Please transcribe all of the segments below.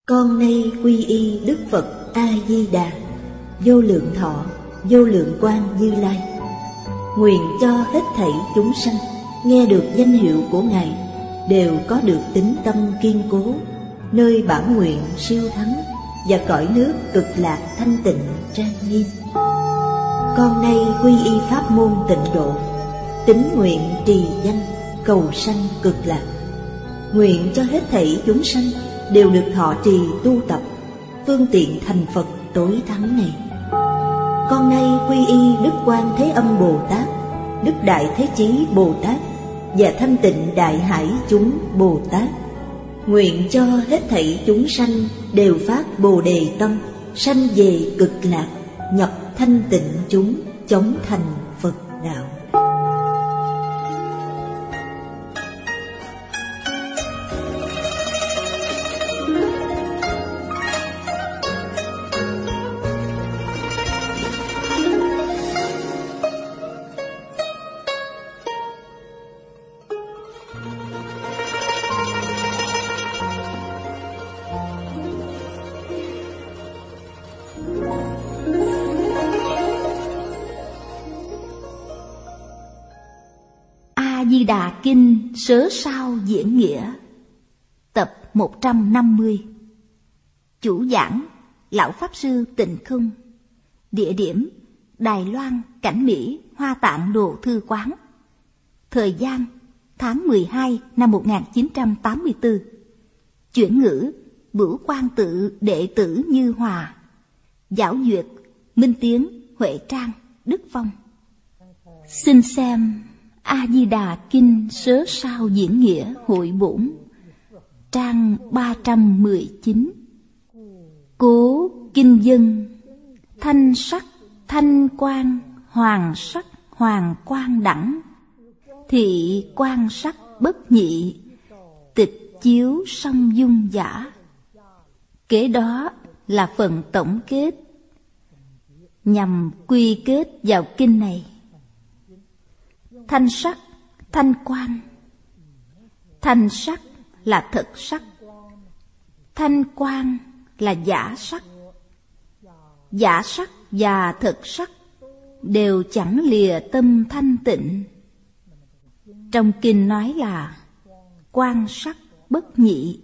Con nay quy y Đức Phật A-di-đà, vô lượng thọ, vô lượng quang Như Lai. Nguyện cho hết thảy chúng sanh nghe được danh hiệu của Ngài đều có được tín tâm kiên cố, nơi bản nguyện siêu thắng và cõi nước cực lạc thanh tịnh trang nghiêm. Con nay quy y pháp môn tịnh độ, tín nguyện trì danh cầu sanh cực lạc. Nguyện cho hết thảy chúng sanh đều được thọ trì tu tập, phương tiện thành Phật tối thắng này. Con nay quy y Đức Quan Thế Âm Bồ Tát, Đức Đại Thế Chí Bồ Tát và Thanh Tịnh Đại Hải chúng Bồ Tát. Nguyện cho hết thảy chúng sanh đều phát Bồ Đề tâm, sanh về cực lạc, nhập thanh tịnh chúng, chóng thành Phật đạo. Di Đà Kinh Sớ Sao Diễn Nghĩa, tập 150. Chủ giảng Lão Pháp Sư Tịnh Không. Địa điểm Đài Loan, Cảnh Mỹ, Hoa Tạng Đồ Thư Quán. Thời gian tháng 12 năm 1984. Chuyển ngữ Bửu Quang Tự đệ tử Như Hòa. Giảo duyệt Minh Tiến, Huệ Trang, Đức Phong. Xin xem A-di-đà Kinh Sớ Sao Diễn Nghĩa Hội Bổn, trang 319. Cố kinh dân, thanh sắc, thanh quang, hoàng sắc, hoàng quang đẳng, thị quang sắc bất nhị, tịch chiếu song dung giả. Kế đó là phần tổng kết, nhằm quy kết vào kinh này. Thanh sắc, thanh quang. Thanh sắc là thật sắc, thanh quang là giả sắc. Giả sắc và thật sắc đều chẳng lìa tâm thanh tịnh. Trong kinh nói là quang sắc bất nhị,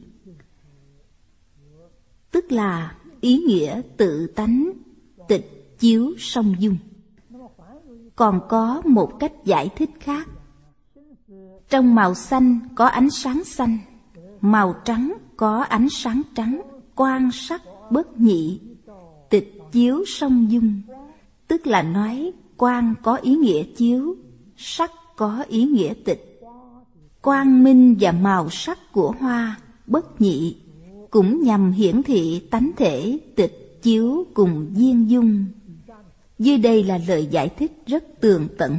tức là ý nghĩa tự tánh, tịch chiếu song dung. Còn có một cách giải thích khác. Trong màu xanh có ánh sáng xanh, màu trắng có ánh sáng trắng, quang sắc bất nhị, tịch chiếu song dung, tức là nói quang có ý nghĩa chiếu, sắc có ý nghĩa tịch. Quang minh và màu sắc của hoa bất nhị cũng nhằm hiển thị tánh thể tịch chiếu cùng viên dung. Dưới đây là lời giải thích rất tường tận.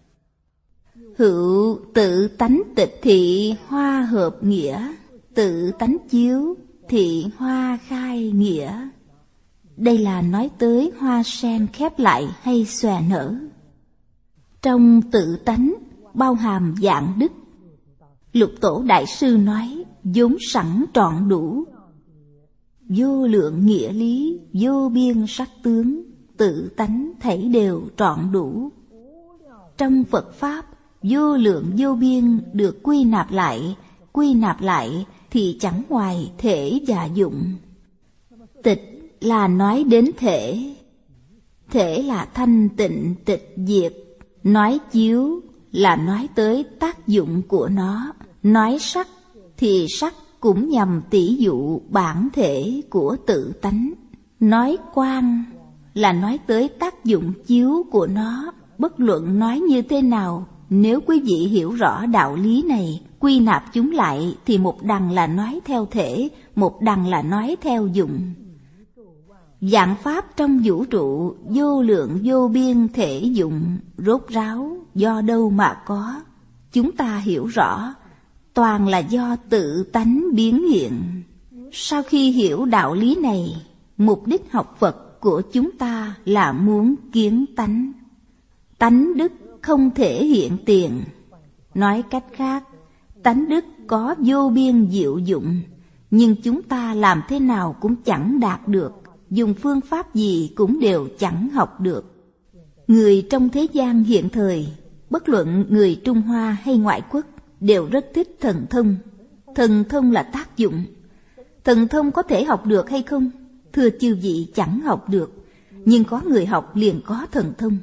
Hữu tự tánh tịch thị hoa hợp nghĩa, tự tánh chiếu thị hoa khai nghĩa. Đây là nói tới hoa sen khép lại hay xòe nở. Trong tự tánh bao hàm vạn đức. Lục Tổ Đại Sư nói vốn sẵn trọn đủ, vô lượng nghĩa lý, vô biên sắc tướng, tự tánh thảy đều trọn đủ. Trong Phật Pháp, vô lượng vô biên được quy nạp lại thì chẳng ngoài thể và dụng. Tịch là nói đến thể, thể là thanh tịnh tịch diệt. Nói chiếu là nói tới tác dụng của nó. Nói sắc thì sắc cũng nhằm tỉ dụ bản thể của tự tánh. Nói quang là nói tới tác dụng chiếu của nó. Bất luận nói như thế nào, nếu quý vị hiểu rõ đạo lý này, quy nạp chúng lại thì một đằng là nói theo thể, một đằng là nói theo dụng. Vạn pháp trong vũ trụ vô lượng vô biên thể dụng, rốt ráo do đâu mà có? Chúng ta hiểu rõ, toàn là do tự tánh biến hiện. Sau khi hiểu đạo lý này, mục đích học Phật của chúng ta là muốn kiến tánh. Tánh đức không thể hiện tiền. Nói cách khác, tánh đức có vô biên diệu dụng, nhưng chúng ta làm thế nào cũng chẳng đạt được, dùng phương pháp gì cũng đều chẳng học được. Người trong thế gian hiện thời, bất luận người Trung Hoa hay ngoại quốc, đều rất thích thần thông. Thần thông là tác dụng. Thần thông có thể học được hay không? Thưa chư vị, chẳng học được, nhưng có người học liền có thần thông.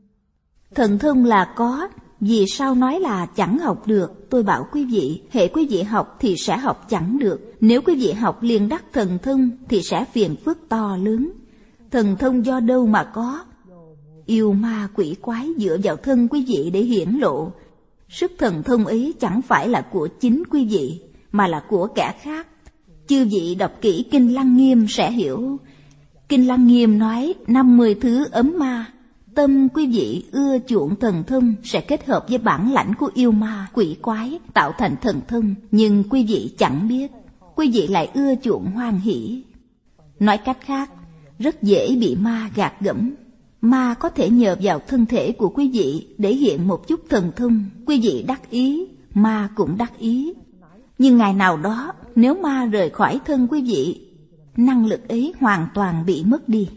Thần thông là có, vì sao nói là chẳng học được? Tôi bảo quý vị, hễ quý vị học thì sẽ học chẳng được. Nếu quý vị học liền đắc thần thông thì sẽ phiền phức to lớn. Thần thông do đâu mà có? Yêu ma quỷ quái dựa vào thân quý vị để hiển lộ. Sức thần thông ấy chẳng phải là của chính quý vị, mà là của kẻ khác. Chư vị đọc kỹ Kinh Lăng Nghiêm sẽ hiểu. Kinh Lăng Nghiêm nói 50 thứ ấm ma. Tâm quý vị ưa chuộng thần thông sẽ kết hợp với bản lãnh của yêu ma, quỷ quái tạo thành thần thông, nhưng quý vị chẳng biết. Quý vị lại ưa chuộng hoan hỷ. Nói cách khác, rất dễ bị ma gạt gẫm. Ma có thể nhờ vào thân thể của quý vị để hiện một chút thần thông. Quý vị đắc ý, ma cũng đắc ý. Nhưng ngày nào đó, nếu ma rời khỏi thân quý vị, năng lực ấy hoàn toàn bị mất đi.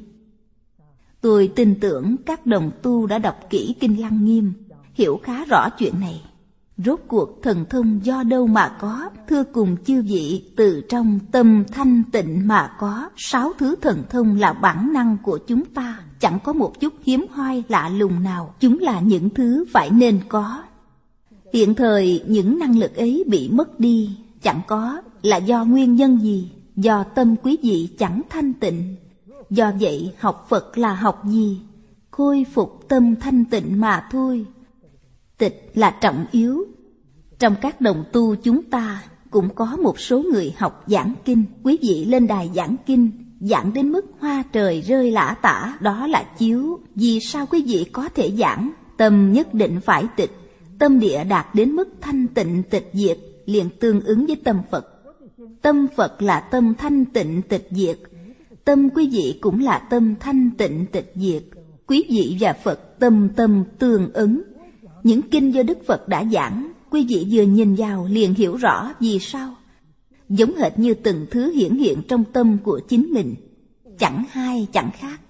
Tôi tin tưởng các đồng tu đã đọc kỹ Kinh Lăng Nghiêm, hiểu khá rõ chuyện này. Rốt cuộc thần thông do đâu mà có? Thưa cùng chư vị, từ trong tâm thanh tịnh mà có. 6 thứ thần thông là bản năng của chúng ta, chẳng có một chút hiếm hoi lạ lùng nào. Chúng là những thứ phải nên có. Hiện thời những năng lực ấy bị mất đi, chẳng có, là do nguyên nhân gì? Do tâm quý vị chẳng thanh tịnh. Do vậy học Phật là học gì? Khôi phục tâm thanh tịnh mà thôi. Tịch là trọng yếu. Trong các đồng tu chúng ta cũng có một số người học giảng kinh. Quý vị lên đài giảng kinh, giảng đến mức hoa trời rơi lả tả, đó là chiếu. Vì sao quý vị có thể giảng? Tâm nhất định phải tịch. Tâm địa đạt đến mức thanh tịnh tịch diệt, liền tương ứng với tâm Phật. Tâm Phật là tâm thanh tịnh tịch diệt. Tâm quý vị cũng là tâm thanh tịnh tịch diệt. Quý vị và Phật tâm tâm tương ứng. Những kinh do Đức Phật đã giảng, quý vị vừa nhìn vào liền hiểu rõ. Vì sao? Giống hệt như từng thứ hiển hiện trong tâm của chính mình, chẳng hai chẳng khác.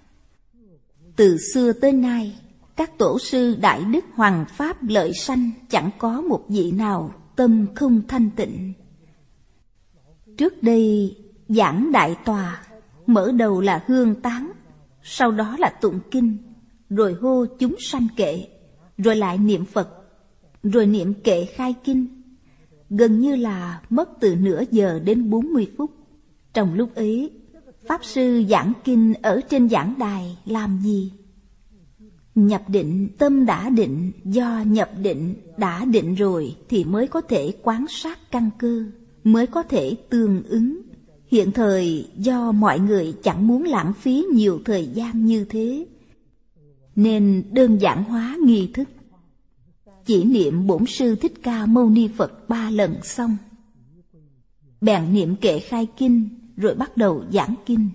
Từ xưa tới nay, các tổ sư Đại Đức Hoằng Pháp Lợi Sanh chẳng có một vị nào tâm không thanh tịnh. Trước đây giảng đại tòa, mở đầu là hương tán, sau đó là tụng kinh, rồi hô chúng sanh kệ, rồi lại niệm Phật, rồi niệm kệ khai kinh. Gần như là mất từ nửa giờ đến 40 phút. Trong lúc ấy, Pháp Sư giảng kinh ở trên giảng đài làm gì? Nhập định, tâm đã định, do nhập định đã định rồi thì mới có thể quan sát căn cơ, mới có thể tương ứng. Hiện thời do mọi người chẳng muốn lãng phí nhiều thời gian như thế, nên đơn giản hóa nghi thức. Chỉ niệm Bổn Sư Thích Ca Mâu Ni Phật 3 lần xong, bèn niệm kệ khai kinh, rồi bắt đầu giảng kinh.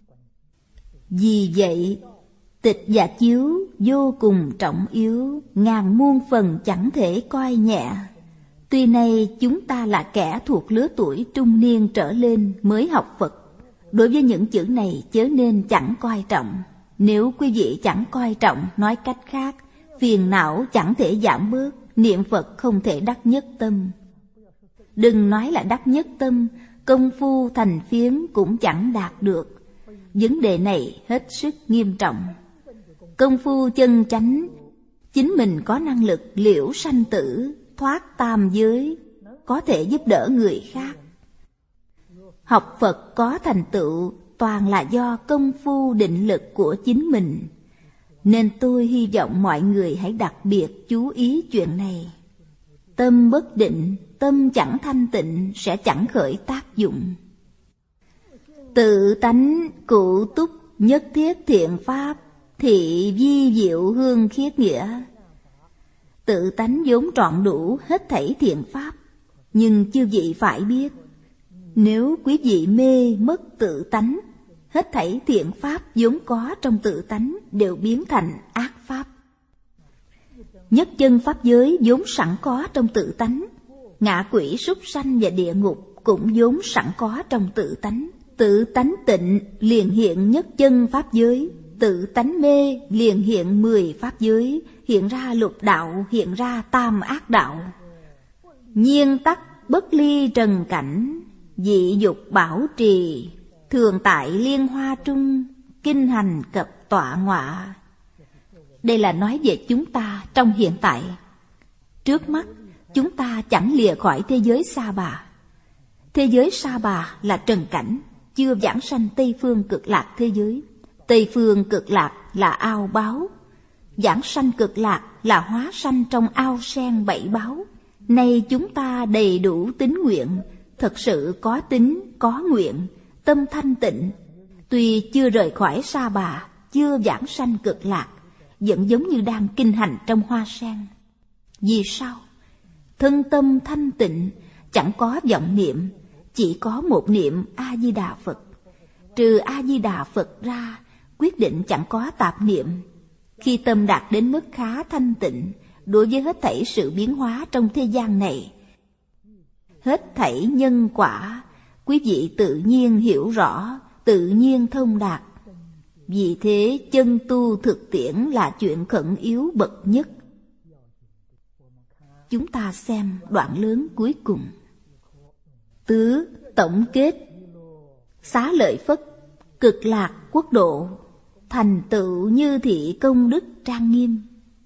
Vì vậy, tịch và chiếu vô cùng trọng yếu, ngàn muôn phần chẳng thể coi nhẹ. Tuy nay chúng ta là kẻ thuộc lứa tuổi trung niên trở lên mới học Phật, đối với những chữ này chớ nên chẳng coi trọng. Nếu quý vị chẳng coi trọng, nói cách khác, phiền não chẳng thể giảm bớt, niệm Phật không thể đắc nhất tâm. Đừng nói là đắc nhất tâm, công phu thành phiến cũng chẳng đạt được. Vấn đề này hết sức nghiêm trọng. Công phu chân chánh, chính mình có năng lực liễu sanh tử, thoát tam giới, có thể giúp đỡ người khác. Học Phật có thành tựu toàn là do công phu định lực của chính mình. Nên tôi hy vọng mọi người hãy đặc biệt chú ý chuyện này. Tâm bất định, tâm chẳng thanh tịnh sẽ chẳng khởi tác dụng. Tự tánh cụ túc nhất thiết thiện pháp, thị vi diệu hương khiết nghĩa. Tự tánh vốn trọn đủ hết thảy thiện pháp. Nhưng chư vị phải biết, nếu quý vị mê mất tự tánh, hết thảy thiện pháp vốn có trong tự tánh đều biến thành ác pháp. Nhất chân pháp giới vốn sẵn có trong tự tánh, ngạ quỷ súc sanh và địa ngục cũng vốn sẵn có trong tự tánh. Tự tánh tịnh liền hiện nhất chân pháp giới, tự tánh mê liền hiện 10 pháp giới, hiện ra lục đạo, hiện ra tam ác đạo. Nhiên tắc bất ly trần cảnh, dị dục bảo trì, thường tại liên hoa trung, kinh hành cập tọa ngọa. Đây là nói về chúng ta trong hiện tại. Trước mắt, chúng ta chẳng lìa khỏi thế giới Sa Bà. Thế giới Sa Bà là trần cảnh, chưa vãng sanh Tây Phương Cực Lạc thế giới. Tây Phương Cực Lạc là ao báo, vãng sanh Cực Lạc là hóa sanh trong ao sen 7 báo. Nay chúng ta đầy đủ tín nguyện, thật sự có tín, có nguyện, tâm thanh tịnh. Tuy chưa rời khỏi Sa Bà, chưa vãng sanh Cực Lạc, vẫn giống như đang kinh hành trong hoa sen. Vì sao? Thân tâm thanh tịnh, chẳng có vọng niệm, chỉ có một niệm A-di-đà Phật. Trừ A-di-đà Phật ra, quyết định chẳng có tạp niệm. Khi tâm đạt đến mức khá thanh tịnh, đối với hết thảy sự biến hóa trong thế gian này, hết thảy nhân quả, quý vị tự nhiên hiểu rõ, tự nhiên thông đạt. Vì thế chân tu thực tiễn là chuyện khẩn yếu bậc nhất. Chúng ta xem đoạn lớn cuối cùng. Tứ tổng kết: Xá lợi Phất, Cực Lạc quốc độ, thành tựu như thị công đức trang nghiêm.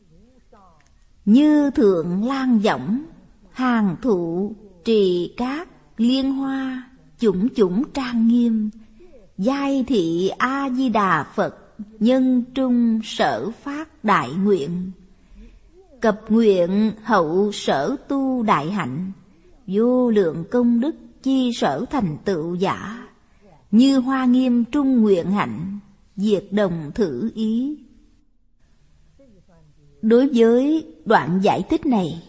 Như thượng lan võng, hàng thụ, trì cát, liên hoa, chủng chủng trang nghiêm. Giai thị A-di-đà Phật, nhân trung sở phát đại nguyện. Cập nguyện hậu sở tu đại hạnh, vô lượng công đức chi sở thành tựu giả. Như hoa nghiêm trung nguyện hạnh, diệt đồng thử ý. Đối với đoạn giải thích này,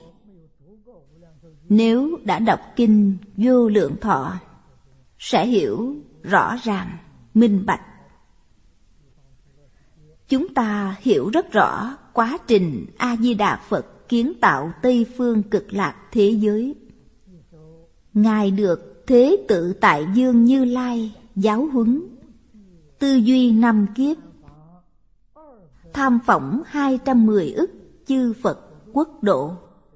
nếu đã đọc kinh Vô Lượng Thọ, sẽ hiểu rõ ràng, minh bạch. Chúng ta hiểu rất rõ quá trình A-di-đà Phật kiến tạo Tây Phương Cực Lạc thế giới. Ngài được Thế Tự Tại Dương Như Lai giáo huấn, tư duy 5 kiếp, tham phỏng 210 ức chư Phật quốc độ.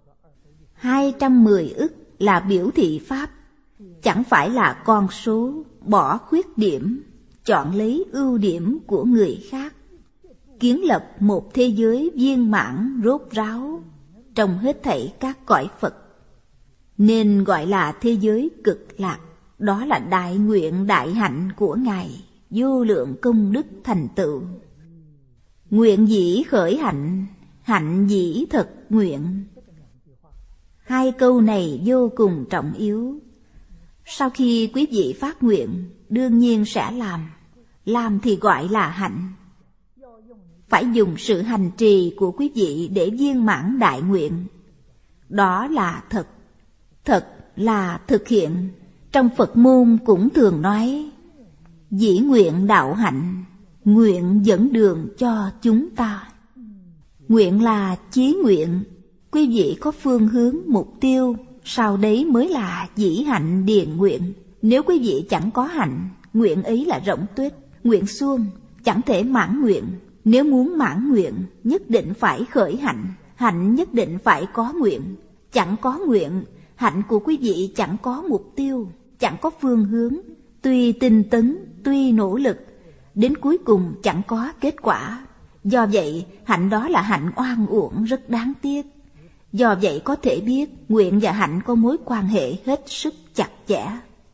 210 ức là biểu thị pháp, chẳng phải là con số, bỏ khuyết điểm, chọn lấy ưu điểm của người khác. Kiến lập một thế giới viên mãn rốt ráo trong hết thảy các cõi Phật, nên gọi là thế giới Cực Lạc. Đó là đại nguyện đại hạnh của Ngài, vô lượng công đức thành tựu. Nguyện dĩ khởi hạnh, hạnh dĩ thực nguyện. 2 câu này vô cùng trọng yếu. Sau khi quý vị phát nguyện, đương nhiên sẽ làm thì gọi là hạnh. Phải dùng sự hành trì của quý vị để viên mãn đại nguyện. Đó là thật, thật là thực hiện. Trong Phật môn cũng thường nói, dĩ nguyện đạo hạnh, nguyện dẫn đường cho chúng ta. Nguyện là chí nguyện, quý vị có phương hướng, mục tiêu, sau đấy mới là dĩ hạnh điền nguyện. Nếu quý vị chẳng có hạnh, nguyện ấy là rỗng tuếch, nguyện suông, chẳng thể mãn nguyện. Nếu muốn mãn nguyện, nhất định phải khởi hạnh, hạnh nhất định phải có nguyện. Chẳng có nguyện, hạnh của quý vị chẳng có mục tiêu, chẳng có phương hướng. Tuy tinh tấn, tuy nỗ lực, đến cuối cùng chẳng có kết quả. Do vậy, hạnh đó là hạnh oan uổng rất đáng tiếc. Do vậy có thể biết nguyện và hạnh có mối quan hệ hết sức chặt chẽ.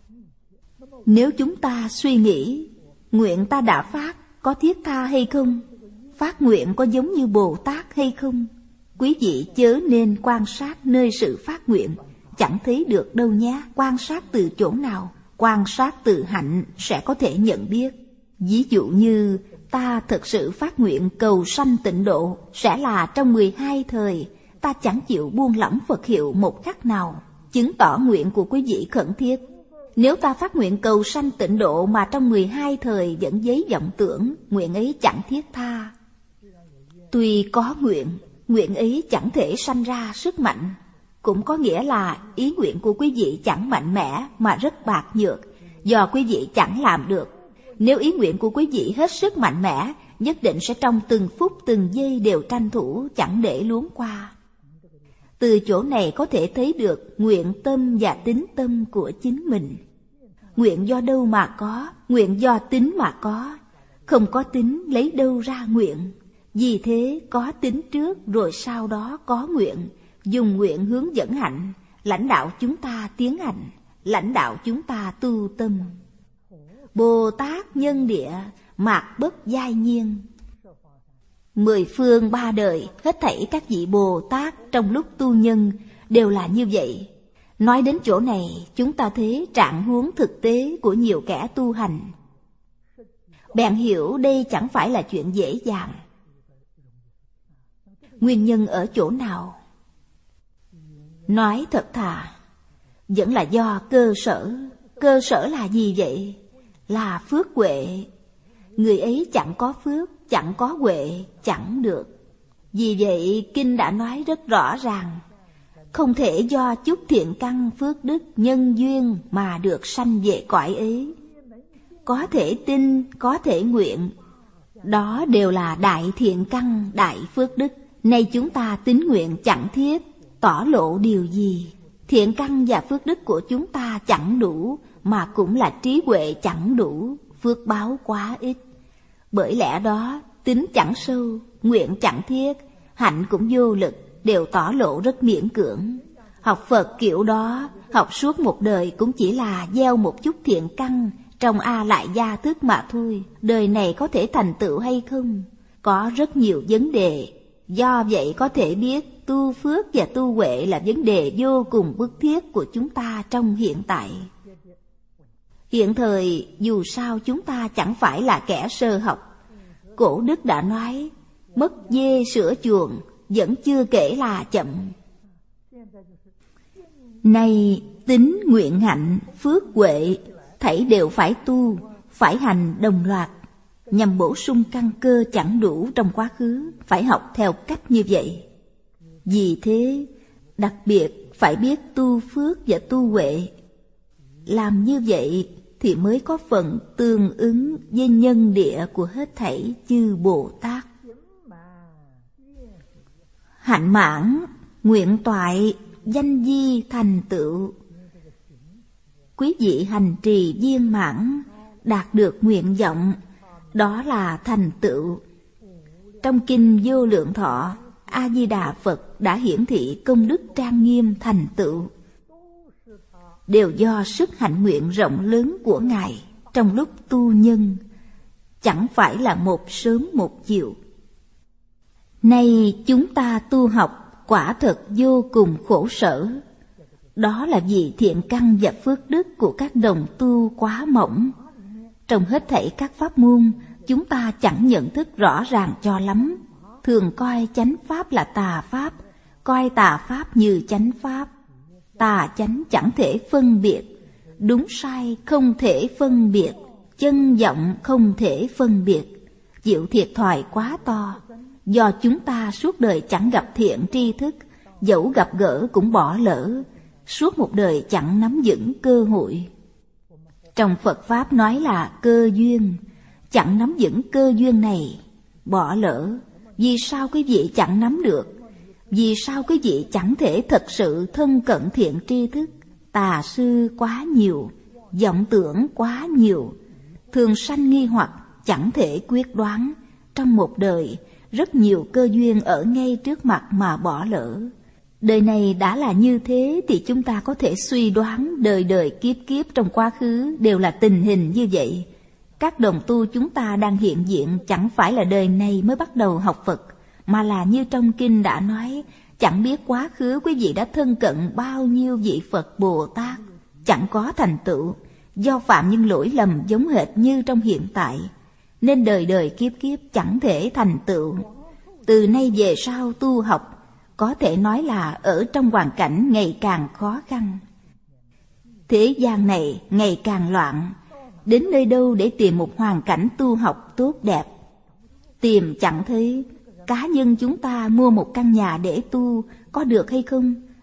Nếu chúng ta suy nghĩ, nguyện ta đã phát có thiết tha hay không? Phát nguyện có giống như Bồ Tát hay không? Quý vị chớ nên quan sát nơi sự phát nguyện, chẳng thấy được đâu nhé. Quan sát từ chỗ nào? Quan sát từ hạnh sẽ có thể nhận biết. Ví dụ như ta thực sự phát nguyện cầu sanh tịnh độ, sẽ là trong 12 thời, ta chẳng chịu buông lỏng Phật hiệu một khắc nào, chứng tỏ nguyện của quý vị khẩn thiết. Nếu ta phát nguyện cầu sanh tịnh độ mà trong 12 thời vẫn giấy vọng tưởng, nguyện ấy chẳng thiết tha. Tuy có nguyện, nguyện ấy chẳng thể sanh ra sức mạnh. cũng có nghĩa là ý nguyện của quý vị chẳng mạnh mẽ mà rất bạc nhược, do quý vị chẳng làm được. Nếu ý nguyện của quý vị hết sức mạnh mẽ, nhất định sẽ trong từng phút từng giây đều tranh thủ, chẳng để luống qua. Từ chỗ này có thể thấy được nguyện tâm và tín tâm của chính mình. Nguyện do đâu mà có? Nguyện do tín mà có. Không có tín lấy đâu ra nguyện? Vì thế có tín trước rồi sau đó có nguyện. Dùng nguyện hướng dẫn hạnh, lãnh đạo chúng ta tiến hành, lãnh đạo chúng ta tu tâm. Bồ Tát nhân địa, mạt bất giai nhiên. 10 phương 3 đời, hết thảy các vị Bồ Tát trong lúc tu nhân đều là như vậy. Nói đến chỗ này, chúng ta thấy trạng huống thực tế của nhiều kẻ tu hành. Bèn hiểu đây chẳng phải là chuyện dễ dàng. Nguyên nhân ở chỗ nào? Nói thật thà, vẫn là do cơ sở. Cơ sở là gì vậy? Là phước huệ. Người ấy chẳng có phước, chẳng có huệ, chẳng được. Vì vậy, Kinh đã nói rất rõ ràng, không thể do chút thiện căn phước đức nhân duyên mà được sanh về cõi ấy. Có thể tin, có thể nguyện, đó đều là đại thiện căn, đại phước đức. Nay chúng ta tín nguyện chẳng thiết, tỏ lộ điều gì? Thiện căn và phước đức của chúng ta chẳng đủ, mà cũng là trí huệ chẳng đủ, phước báo quá ít. Bởi lẽ đó, tín chẳng sâu, nguyện chẳng thiết, hạnh cũng vô lực, đều tỏ lộ rất miễn cưỡng. Học Phật kiểu đó, học suốt một đời cũng chỉ là gieo một chút thiện căn trong A Lại Gia thức mà thôi. Đời này có thể thành tựu hay không? Có rất nhiều vấn đề. Do vậy có thể biết tu phước và tu huệ là vấn đề vô cùng bức thiết của chúng ta trong hiện tại. Hiện thời dù sao chúng ta chẳng phải là kẻ sơ học. Cổ đức đã nói, mất dê sửa chuồng vẫn chưa kể là chậm. Nay tín nguyện hạnh phước huệ thảy đều phải tu, phải hành đồng loạt, nhằm bổ sung căn cơ chẳng đủ trong quá khứ, phải học theo cách như vậy. Vì thế, đặc biệt phải biết tu phước và tu huệ. Làm như vậy thì mới có phần tương ứng với nhân địa của hết thảy chư Bồ Tát. Hạnh mãn, nguyện toại, danh di thành tựu. Quý vị hành trì viên mãn, đạt được nguyện vọng, đó là thành tựu. Trong Kinh Vô Lượng Thọ, A-di-đà Phật đã hiển thị công đức trang nghiêm thành tựu, đều do sức hạnh nguyện rộng lớn của Ngài trong lúc tu nhân, chẳng phải là một sớm một chiều. Nay chúng ta tu học quả thật vô cùng khổ sở. Đó là vì thiện căn và phước đức của các đồng tu quá mỏng. Trong hết thảy các pháp môn, chúng ta chẳng nhận thức rõ ràng cho lắm. Thường coi chánh pháp là tà pháp, coi tà pháp như chánh pháp. Tà chánh chẳng thể phân biệt, đúng sai không thể phân biệt, chân vọng không thể phân biệt. Chịu thiệt thòi quá to, do chúng ta suốt đời chẳng gặp thiện tri thức, dẫu gặp gỡ cũng bỏ lỡ, suốt một đời chẳng nắm vững cơ hội. Trong Phật Pháp nói là cơ duyên, chẳng nắm vững cơ duyên này, bỏ lỡ. Vì sao quý vị chẳng nắm được? Vì sao quý vị chẳng thể thật sự thân cận thiện tri thức? Tà sư quá nhiều, vọng tưởng quá nhiều, thường sanh nghi hoặc chẳng thể quyết đoán. Trong một đời, rất nhiều cơ duyên ở ngay trước mặt mà bỏ lỡ. Đời này đã là như thế thì chúng ta có thể suy đoán đời đời kiếp kiếp trong quá khứ đều là tình hình như vậy. Các đồng tu chúng ta đang hiện diện chẳng phải là đời này mới bắt đầu học Phật, mà là như trong Kinh đã nói, chẳng biết quá khứ quý vị đã thân cận bao nhiêu vị Phật Bồ Tát, chẳng có thành tựu, do phạm những lỗi lầm giống hệt như trong hiện tại, nên đời đời kiếp kiếp chẳng thể thành tựu. Từ nay về sau tu học, có thể nói là ở trong hoàn cảnh ngày càng khó khăn. Thế gian này ngày càng loạn, đến nơi đâu để tìm một hoàn cảnh tu học tốt đẹp? Tìm chẳng thấy. Cá nhân chúng ta mua một căn nhà để tu có được hay không?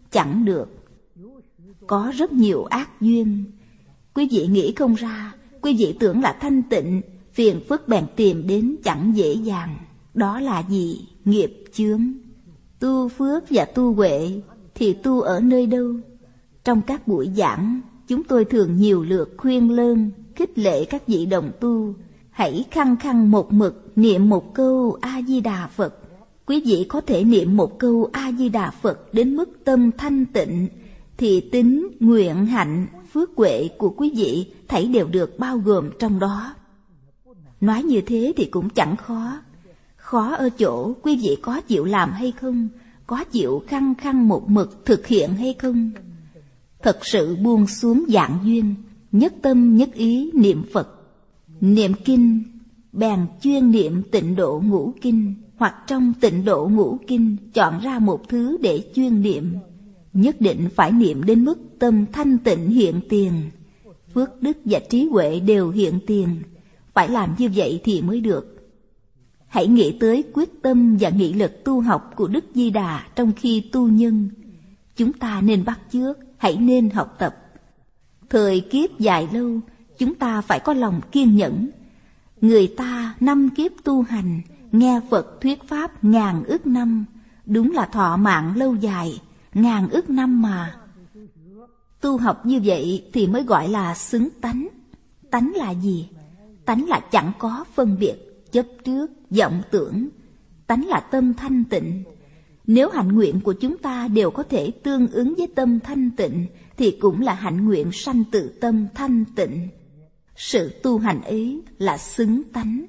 chẳng được. Có rất nhiều ác duyên. Quý vị nghĩ không ra, quý vị tưởng là thanh tịnh, phiền phức bèn tìm đến chẳng dễ dàng. Đó là gì? Nghiệp chướng. Tu phước và tu huệ thì tu ở nơi đâu? Trong các buổi giảng, chúng tôi thường nhiều lượt khuyên lơn, khích lệ các vị đồng tu, hãy khăng khăng một mực niệm một câu A-di-đà Phật. Quý vị có thể niệm một câu A-di-đà Phật đến mức tâm thanh tịnh, thì tính, nguyện, hạnh, phước huệ của quý vị thảy đều được bao gồm trong đó. Nói như thế thì cũng chẳng khó. Khó ở chỗ quý vị có chịu làm hay không, có chịu khăng khăng một mực thực hiện hay không. Thật sự buông xuống dạng duyên, nhất tâm nhất ý niệm Phật. Niệm kinh, bèn chuyên niệm Tịnh Độ Ngũ Kinh, hoặc trong Tịnh Độ Ngũ Kinh chọn ra một thứ để chuyên niệm. Nhất định phải niệm đến mức tâm thanh tịnh hiện tiền, phước đức và trí huệ đều hiện tiền. Phải làm như vậy thì mới được. Hãy nghĩ tới quyết tâm và nghị lực tu học của Đức Di Đà trong khi tu nhân. Chúng ta nên bắt chước, hãy nên học tập. Thời kiếp dài lâu, chúng ta phải có lòng kiên nhẫn. Người ta 5 kiếp tu hành, nghe Phật thuyết pháp ngàn ức năm, đúng là thọ mạng lâu dài, ngàn ức năm mà. Tu học như vậy thì mới gọi là xứng tánh. Tánh là gì? Tánh là chẳng có phân biệt, chấp trước, vọng tưởng. Tánh là tâm thanh tịnh. Nếu hạnh nguyện của chúng ta đều có thể tương ứng với tâm thanh tịnh, thì cũng là hạnh nguyện sanh tự tâm thanh tịnh. Sự tu hành ấy là xứng tánh.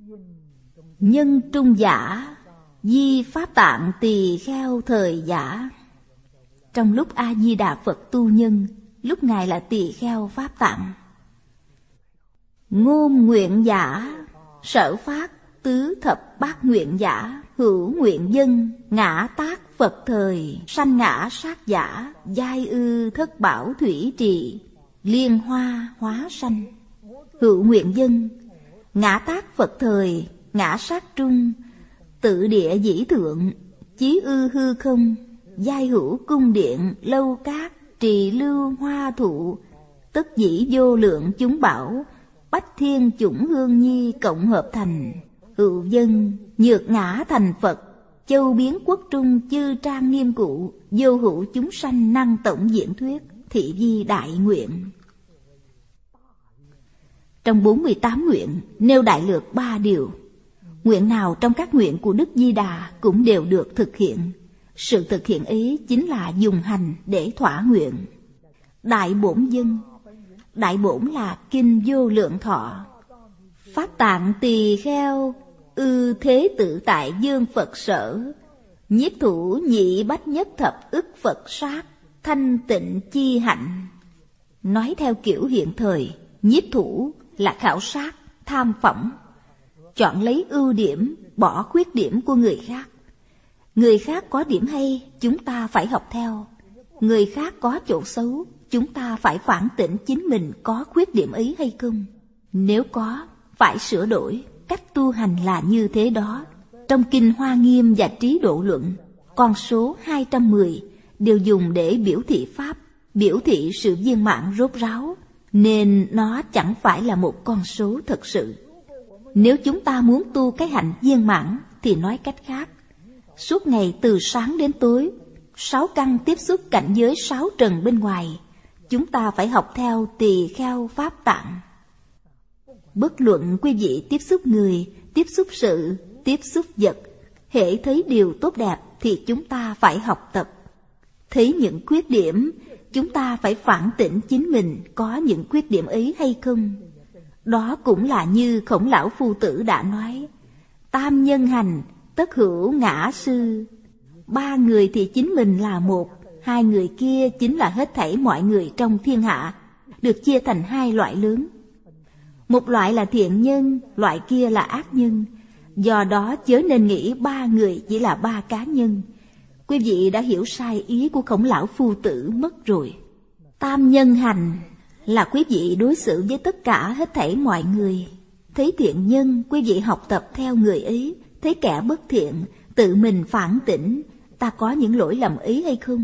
Nhân trung giả, di pháp tạng tỳ kheo thời giả. Trong lúc A-di-đà Phật tu nhân, lúc Ngài là tỳ kheo pháp tạng. Ngôn nguyện giả, sở phát tứ thập bát nguyện giả, hữu nguyện dân, ngã tác Phật thời, sanh ngã sát giả, giai ư thất bảo thủy trì, liên hoa hóa sanh. Hữu nguyện dân, ngã tác Phật thời, ngã sát trung, tự địa dĩ thượng, chí ư hư không, giai hữu cung điện, lâu cát, trì lưu hoa thụ, tất dĩ vô lượng chúng bảo, bách thiên chủng hương nhi cộng hợp thành. Hữu dân, nhược ngã thành Phật, châu biến quốc trung chư trang nghiêm cụ, vô hữu chúng sanh năng tổng diễn thuyết, thị vi đại nguyện. Trong 48 nguyện, nêu đại lược 3 điều. Nguyện nào trong các nguyện của Đức Di Đà cũng đều được thực hiện. Sự thực hiện ấy chính là dùng hành để thỏa nguyện. Đại bổn dân, đại bổn là kinh vô lượng thọ. Pháp tạng tỳ kheo, ư thế tự tại dương Phật sở, nhiếp thủ nhị bách nhất thập ức Phật sát, thanh tịnh chi hạnh. Nói theo kiểu hiện thời, nhiếp thủ là khảo sát, tham phỏng, chọn lấy ưu điểm, bỏ khuyết điểm của người khác. Người khác có điểm hay, chúng ta phải học theo. Người khác có chỗ xấu, chúng ta phải phản tỉnh chính mình có khuyết điểm ấy hay không. Nếu có, phải sửa đổi. Cách tu hành là như thế đó. Trong Kinh Hoa Nghiêm và Trí Độ Luận, con số 210 đều dùng để biểu thị Pháp, biểu thị sự viên mãn rốt ráo, nên nó chẳng phải là một con số thật sự. Nếu chúng ta muốn tu cái hạnh viên mãn thì nói cách khác. Suốt ngày từ sáng đến tối, 6 căn tiếp xúc cảnh giới 6 trần bên ngoài, chúng ta phải học theo tỳ kheo pháp tạng. Bất luận quý vị tiếp xúc người, tiếp xúc sự, tiếp xúc vật, hễ thấy điều tốt đẹp thì chúng ta phải học tập. Thấy những khuyết điểm, chúng ta phải phản tỉnh chính mình có những khuyết điểm ấy hay không. Đó cũng là như Khổng Lão Phu Tử đã nói, tam nhân hành, tất hữu ngã sư. 3 người thì chính mình là một, 2 người kia chính là hết thảy mọi người trong thiên hạ, được chia thành 2 loại lớn. Một loại là thiện nhân, loại kia là ác nhân. Do đó chớ nên nghĩ 3 người chỉ là 3 cá nhân. Quý vị đã hiểu sai ý của Khổng Lão Phu Tử mất rồi. Tam nhân hành là quý vị đối xử với tất cả hết thảy mọi người. Thấy thiện nhân, quý vị học tập theo người ấy. Thấy kẻ bất thiện, tự mình phản tỉnh, ta có những lỗi lầm ấy hay không?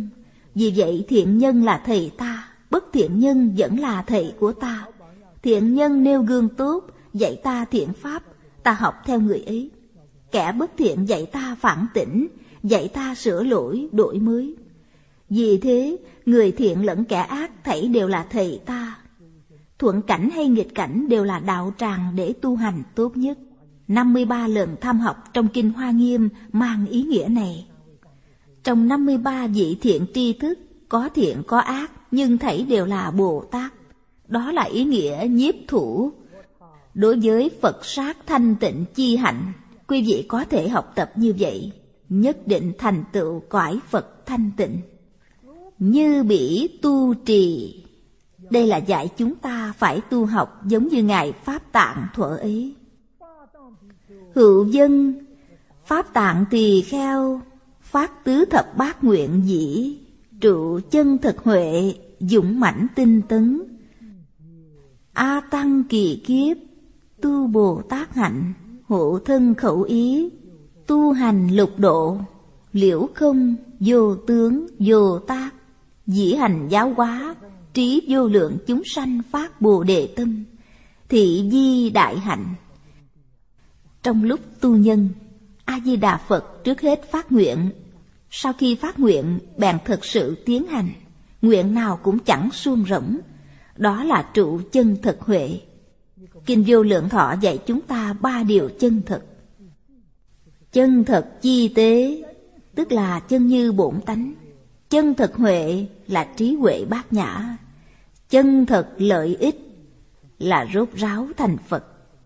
Vì vậy thiện nhân là thầy ta, bất thiện nhân vẫn là thầy của ta. Thiện nhân nêu gương tốt, dạy ta thiện pháp, ta học theo người ấy. Kẻ bất thiện dạy ta phản tỉnh, dạy ta sửa lỗi, đổi mới. Vì thế, người thiện lẫn kẻ ác thảy đều là thầy ta. Thuận cảnh hay nghịch cảnh đều là đạo tràng để tu hành tốt nhất. 53 lần tham học trong Kinh Hoa Nghiêm mang ý nghĩa này. Trong 53 vị thiện tri thức, có thiện có ác, nhưng thảy đều là Bồ Tát. Đó là ý nghĩa nhiếp thủ. Đối với Phật sát thanh tịnh chi hạnh, quý vị có thể học tập như vậy, nhất định thành tựu cõi Phật thanh tịnh. Như bỉ tu trì, đây là dạy chúng ta phải tu học giống như Ngài Pháp Tạng thuở ấy. Hữu dân, Pháp Tạng tỳ kheo, phát tứ thập bát nguyện dĩ, trụ chân thực huệ, dũng mãnh tinh tấn. A tăng kỳ kiếp, tu Bồ Tát hạnh, hộ thân khẩu ý, tu hành lục độ, liễu không, vô tướng, vô tác, dĩ hành giáo hóa, trí vô lượng chúng sanh phát Bồ Đề tâm, thị di đại hạnh. Trong lúc tu nhân, A-di-đà Phật trước hết phát nguyện. Sau khi phát nguyện, bèn thực sự tiến hành, nguyện nào cũng chẳng suông rỗng. Đó là trụ chân thực huệ. Kinh Vô Lượng Thọ dạy chúng ta 3 điều chân thực. Chân thật chi tế, tức là chân như bổn tánh. Chân thật huệ là trí huệ bát nhã. Chân thật lợi ích là rốt ráo thành Phật.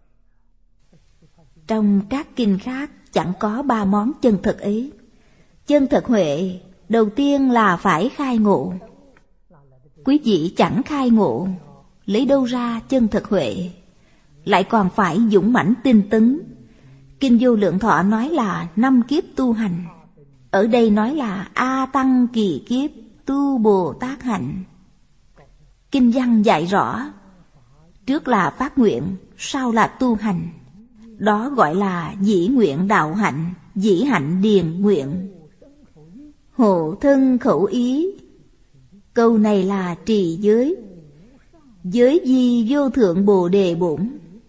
Trong các kinh khác chẳng có 3 món chân thật ấy. Chân thật huệ đầu tiên là phải khai ngộ. Quý vị chẳng khai ngộ, lấy đâu ra chân thật huệ? Lại còn phải dũng mãnh tinh tấn. Kinh Vô Lượng Thọ nói là 5 kiếp tu hành, ở đây nói là A tăng kỳ kiếp tu Bồ Tát hạnh. Kinh văn dạy rõ, trước là phát nguyện, sau là tu hành. Đó gọi là dĩ nguyện đạo hạnh, dĩ hạnh điền nguyện. Hộ thân khẩu ý, câu này là trì giới. Giới di vô thượng Bồ Đề bổn.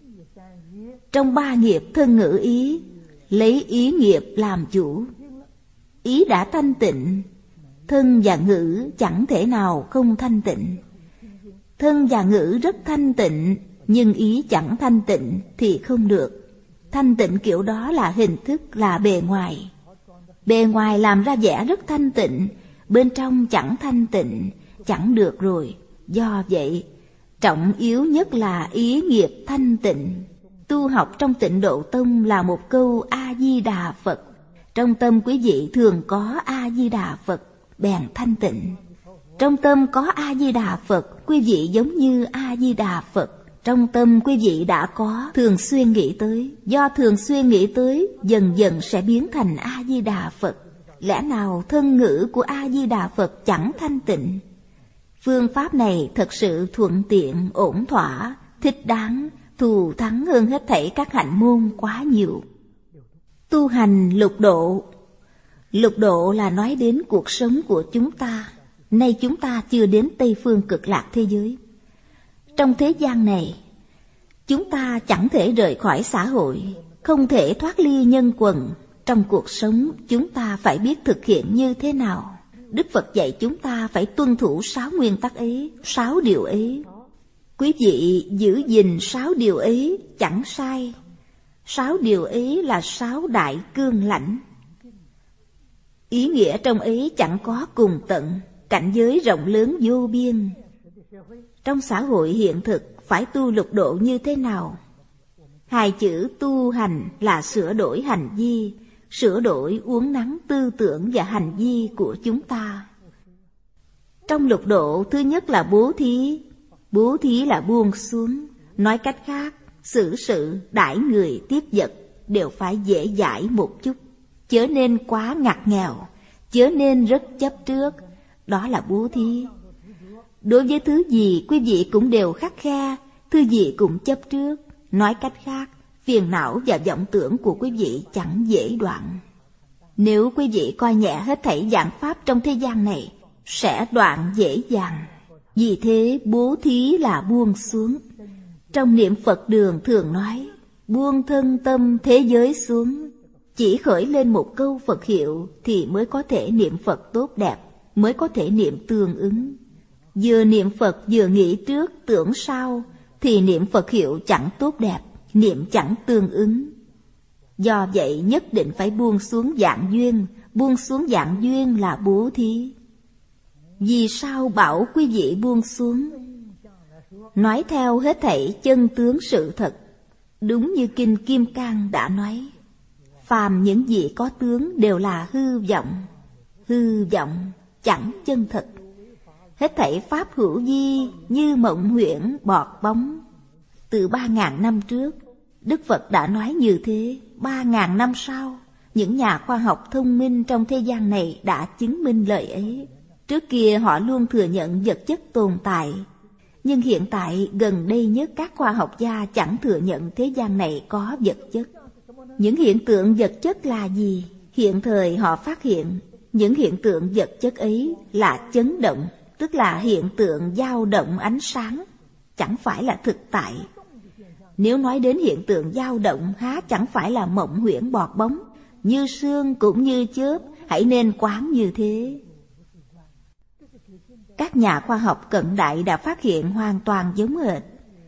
Trong 3 nghiệp thân ngữ ý, lấy ý nghiệp làm chủ. Ý đã thanh tịnh, thân và ngữ chẳng thể nào không thanh tịnh. Thân và ngữ rất thanh tịnh, nhưng ý chẳng thanh tịnh thì không được. Thanh tịnh kiểu đó là hình thức, là bề ngoài. Bề ngoài làm ra vẻ rất thanh tịnh, bên trong chẳng thanh tịnh, chẳng được rồi. Do vậy, trọng yếu nhất là ý nghiệp thanh tịnh. Tu học trong Tịnh Độ Tông là một câu A-di-đà Phật. Trong tâm quý vị thường có A-di-đà Phật, bèn thanh tịnh. Trong tâm có A-di-đà Phật, quý vị giống như A-di-đà Phật. Trong tâm quý vị đã có, thường xuyên nghĩ tới. Do thường xuyên nghĩ tới, dần dần sẽ biến thành A-di-đà Phật. Lẽ nào thân ngữ của A-di-đà Phật chẳng thanh tịnh? Phương pháp này thật sự thuận tiện, ổn thỏa, thích đáng, thù thắng hơn hết thảy các hạnh môn quá nhiều. Tu hành lục độ. Lục độ là nói đến cuộc sống của chúng ta. Nay chúng ta chưa đến Tây Phương Cực Lạc thế giới. Trong thế gian này, chúng ta chẳng thể rời khỏi xã hội, không thể thoát ly nhân quần. Trong cuộc sống, chúng ta phải biết thực hiện như thế nào. Đức Phật dạy chúng ta phải tuân thủ 6 nguyên tắc ấy, 6 điều ấy. Quý vị giữ gìn 6 điều ấy chẳng sai. 6 điều ấy là 6 đại cương lãnh. Ý nghĩa trong ấy chẳng có cùng tận, cảnh giới rộng lớn vô biên. Trong xã hội hiện thực phải tu lục độ như thế nào? 2 chữ tu hành là sửa đổi hành vi, sửa đổi uốn nắn tư tưởng và hành vi của chúng ta. Trong lục độ, thứ nhất là bố thí. Bố thí là buông xuống. Nói cách khác, xử sự đãi người tiếp vật đều phải dễ dãi một chút, chớ nên quá ngặt nghèo, chớ nên rất chấp trước. Đó là bố thí. Đối với thứ gì quý vị cũng đều khắt khe, thứ gì cũng chấp trước. Nói cách khác, phiền não và vọng tưởng của quý vị chẳng dễ đoạn. Nếu quý vị coi nhẹ hết thảy vạn pháp trong thế gian này, sẽ đoạn dễ dàng. Vì thế bố thí là buông xuống. Trong niệm Phật đường thường nói, buông thân tâm thế giới xuống. Chỉ khởi lên một câu Phật hiệu thì mới có thể niệm Phật tốt đẹp, mới có thể niệm tương ứng. Vừa niệm Phật vừa nghĩ trước tưởng sau thì niệm Phật hiệu chẳng tốt đẹp, niệm chẳng tương ứng. Do vậy nhất định phải buông xuống dạng duyên. Buông xuống dạng duyên là bố thí. Vì sao bảo quý vị buông xuống? Nói theo hết thảy chân tướng sự thật. Đúng như Kinh Kim Cang đã nói, phàm những gì có tướng đều là hư vọng. Hư vọng chẳng chân thật. Hết thảy pháp hữu vi như mộng huyễn bọt bóng. Từ 3.000 năm trước, Đức Phật đã nói như thế. 3.000 năm sau, những nhà khoa học thông minh trong thế gian này đã chứng minh lời ấy. Trước kia họ luôn thừa nhận vật chất tồn tại, nhưng hiện tại gần đây nhất các khoa học gia chẳng thừa nhận thế gian này có vật chất. Những hiện tượng vật chất là gì? Hiện thời họ phát hiện những hiện tượng vật chất ấy là chấn động, tức là hiện tượng dao động ánh sáng, chẳng phải là thực tại. Nếu nói đến hiện tượng dao động há chẳng phải là mộng huyễn bọt bóng, như sương cũng như chớp, hãy nên quán như thế. Các nhà khoa học cận đại đã phát hiện hoàn toàn giống hệt.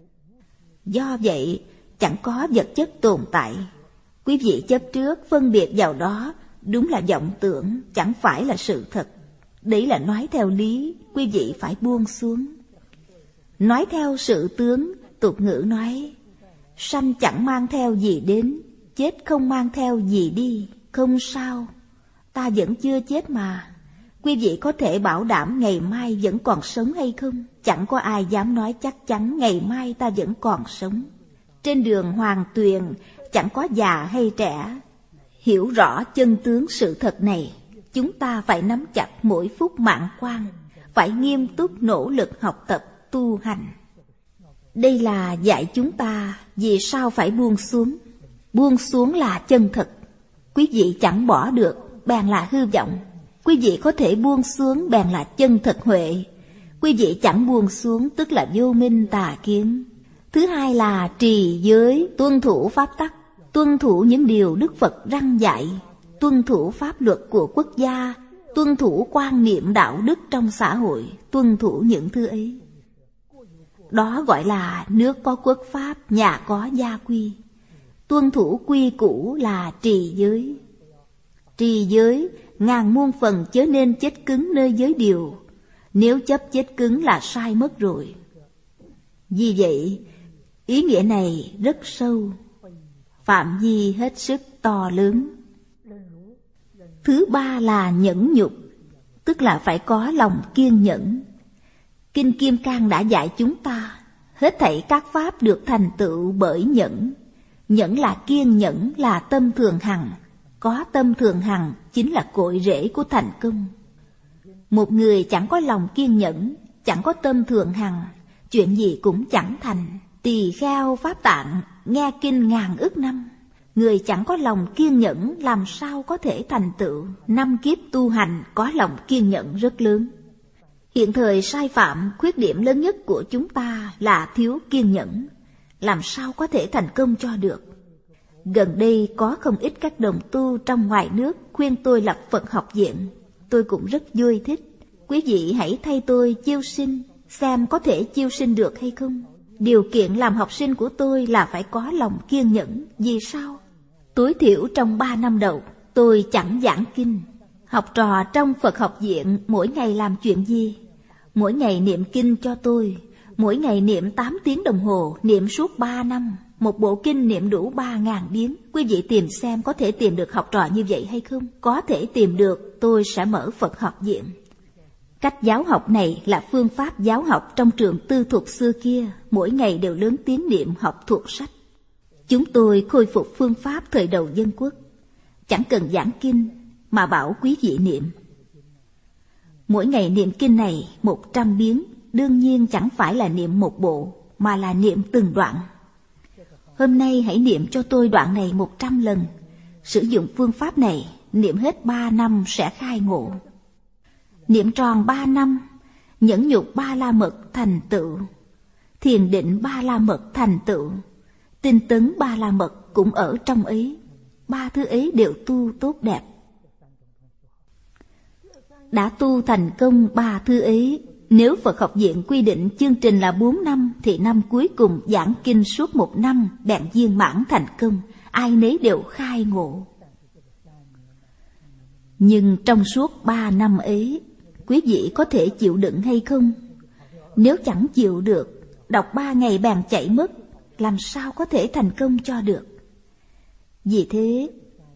Do vậy, chẳng có vật chất tồn tại. Quý vị chấp trước phân biệt vào đó, đúng là vọng tưởng, chẳng phải là sự thật. Đấy là nói theo lý, quý vị phải buông xuống. Nói theo sự tướng, tục ngữ nói, sanh chẳng mang theo gì đến, chết không mang theo gì đi, không sao, ta vẫn chưa chết mà. Quý vị có thể bảo đảm ngày mai vẫn còn sống hay không? Chẳng có ai dám nói chắc chắn ngày mai ta vẫn còn sống. Trên đường hoàng tuyền, chẳng có già hay trẻ. Hiểu rõ chân tướng sự thật này, chúng ta phải nắm chặt mỗi phút mạng quan, phải nghiêm túc nỗ lực học tập, tu hành. Đây là dạy chúng ta vì sao phải buông xuống. Buông xuống là chân thật. Quý vị chẳng bỏ được, bèn là hư vọng. Quý vị có thể buông xuống, bèn là chân thật huệ. Quý vị chẳng buông xuống, tức là vô minh tà kiến. Thứ hai là trì giới, tuân thủ pháp tắc, tuân thủ những điều Đức Phật răn dạy, tuân thủ pháp luật của quốc gia, tuân thủ quan niệm đạo đức trong xã hội, tuân thủ những thứ ấy. Đó gọi là nước có quốc pháp, nhà có gia quy. Tuân thủ quy củ là trì giới. Trì giới, ngàn muôn phần chớ nên chết cứng nơi giới điều. Nếu chấp chết cứng là sai mất rồi. Vì vậy, ý nghĩa này rất sâu, phạm vi hết sức to lớn. Thứ ba là nhẫn nhục, tức là phải có lòng kiên nhẫn. Kinh Kim Cang đã dạy chúng ta, hết thảy các pháp được thành tựu bởi nhẫn. Nhẫn là kiên nhẫn, là tâm thường hằng. Có tâm thường hằng chính là cội rễ của thành công. Một người chẳng có lòng kiên nhẫn, chẳng có tâm thường hằng, chuyện gì cũng chẳng thành. Tỳ kheo Pháp Tạng nghe kinh ngàn ức năm, người chẳng có lòng kiên nhẫn làm sao có thể thành tựu. 5 kiếp tu hành có lòng kiên nhẫn rất lớn. Hiện thời sai phạm, khuyết điểm lớn nhất của chúng ta là thiếu kiên nhẫn, làm sao có thể thành công cho được. Gần đây có không ít các đồng tu trong ngoài nước khuyên tôi lập Phật học viện. Tôi cũng rất vui thích. Quý vị hãy thay tôi chiêu sinh, xem có thể chiêu sinh được hay không. Điều kiện làm học sinh của tôi là phải có lòng kiên nhẫn. Vì sao? Tối thiểu trong 3 năm đầu, tôi chẳng giảng kinh. Học trò trong Phật học viện mỗi ngày làm chuyện gì? Mỗi ngày niệm kinh cho tôi. Mỗi ngày niệm 8 tiếng đồng hồ, niệm suốt 3 năm. Một bộ kinh niệm đủ 3.000 biến. Quý vị tìm xem có thể tìm được học trò như vậy hay không? Có thể tìm được, tôi sẽ mở Phật học viện. Cách giáo học này là phương pháp giáo học trong trường tư thục xưa kia, mỗi ngày đều lớn tiếng niệm học thuộc sách. Chúng tôi khôi phục phương pháp thời đầu dân quốc, chẳng cần giảng kinh mà bảo quý vị niệm. Mỗi ngày niệm kinh này 100 biến, đương nhiên chẳng phải là niệm một bộ, mà là niệm từng đoạn. Hôm nay hãy niệm cho tôi đoạn này 100 lần. Sử dụng phương pháp này, niệm hết 3 năm sẽ khai ngộ. Niệm tròn 3 năm, nhẫn nhục Ba La Mật thành tựu, thiền định Ba La Mật thành tựu, tinh tấn Ba La Mật cũng ở trong ấy. 3 thứ ấy đều tu tốt đẹp. Đã tu thành công 3 thứ ấy, nếu Phật học viện quy định chương trình là 4 năm, thì năm cuối cùng giảng kinh suốt 1 năm, bèn viên mãn thành công, ai nấy đều khai ngộ. Nhưng trong suốt 3 năm ấy, quý vị có thể chịu đựng hay không? Nếu chẳng chịu được, đọc 3 ngày bèn chạy mất, làm sao có thể thành công cho được? Vì thế,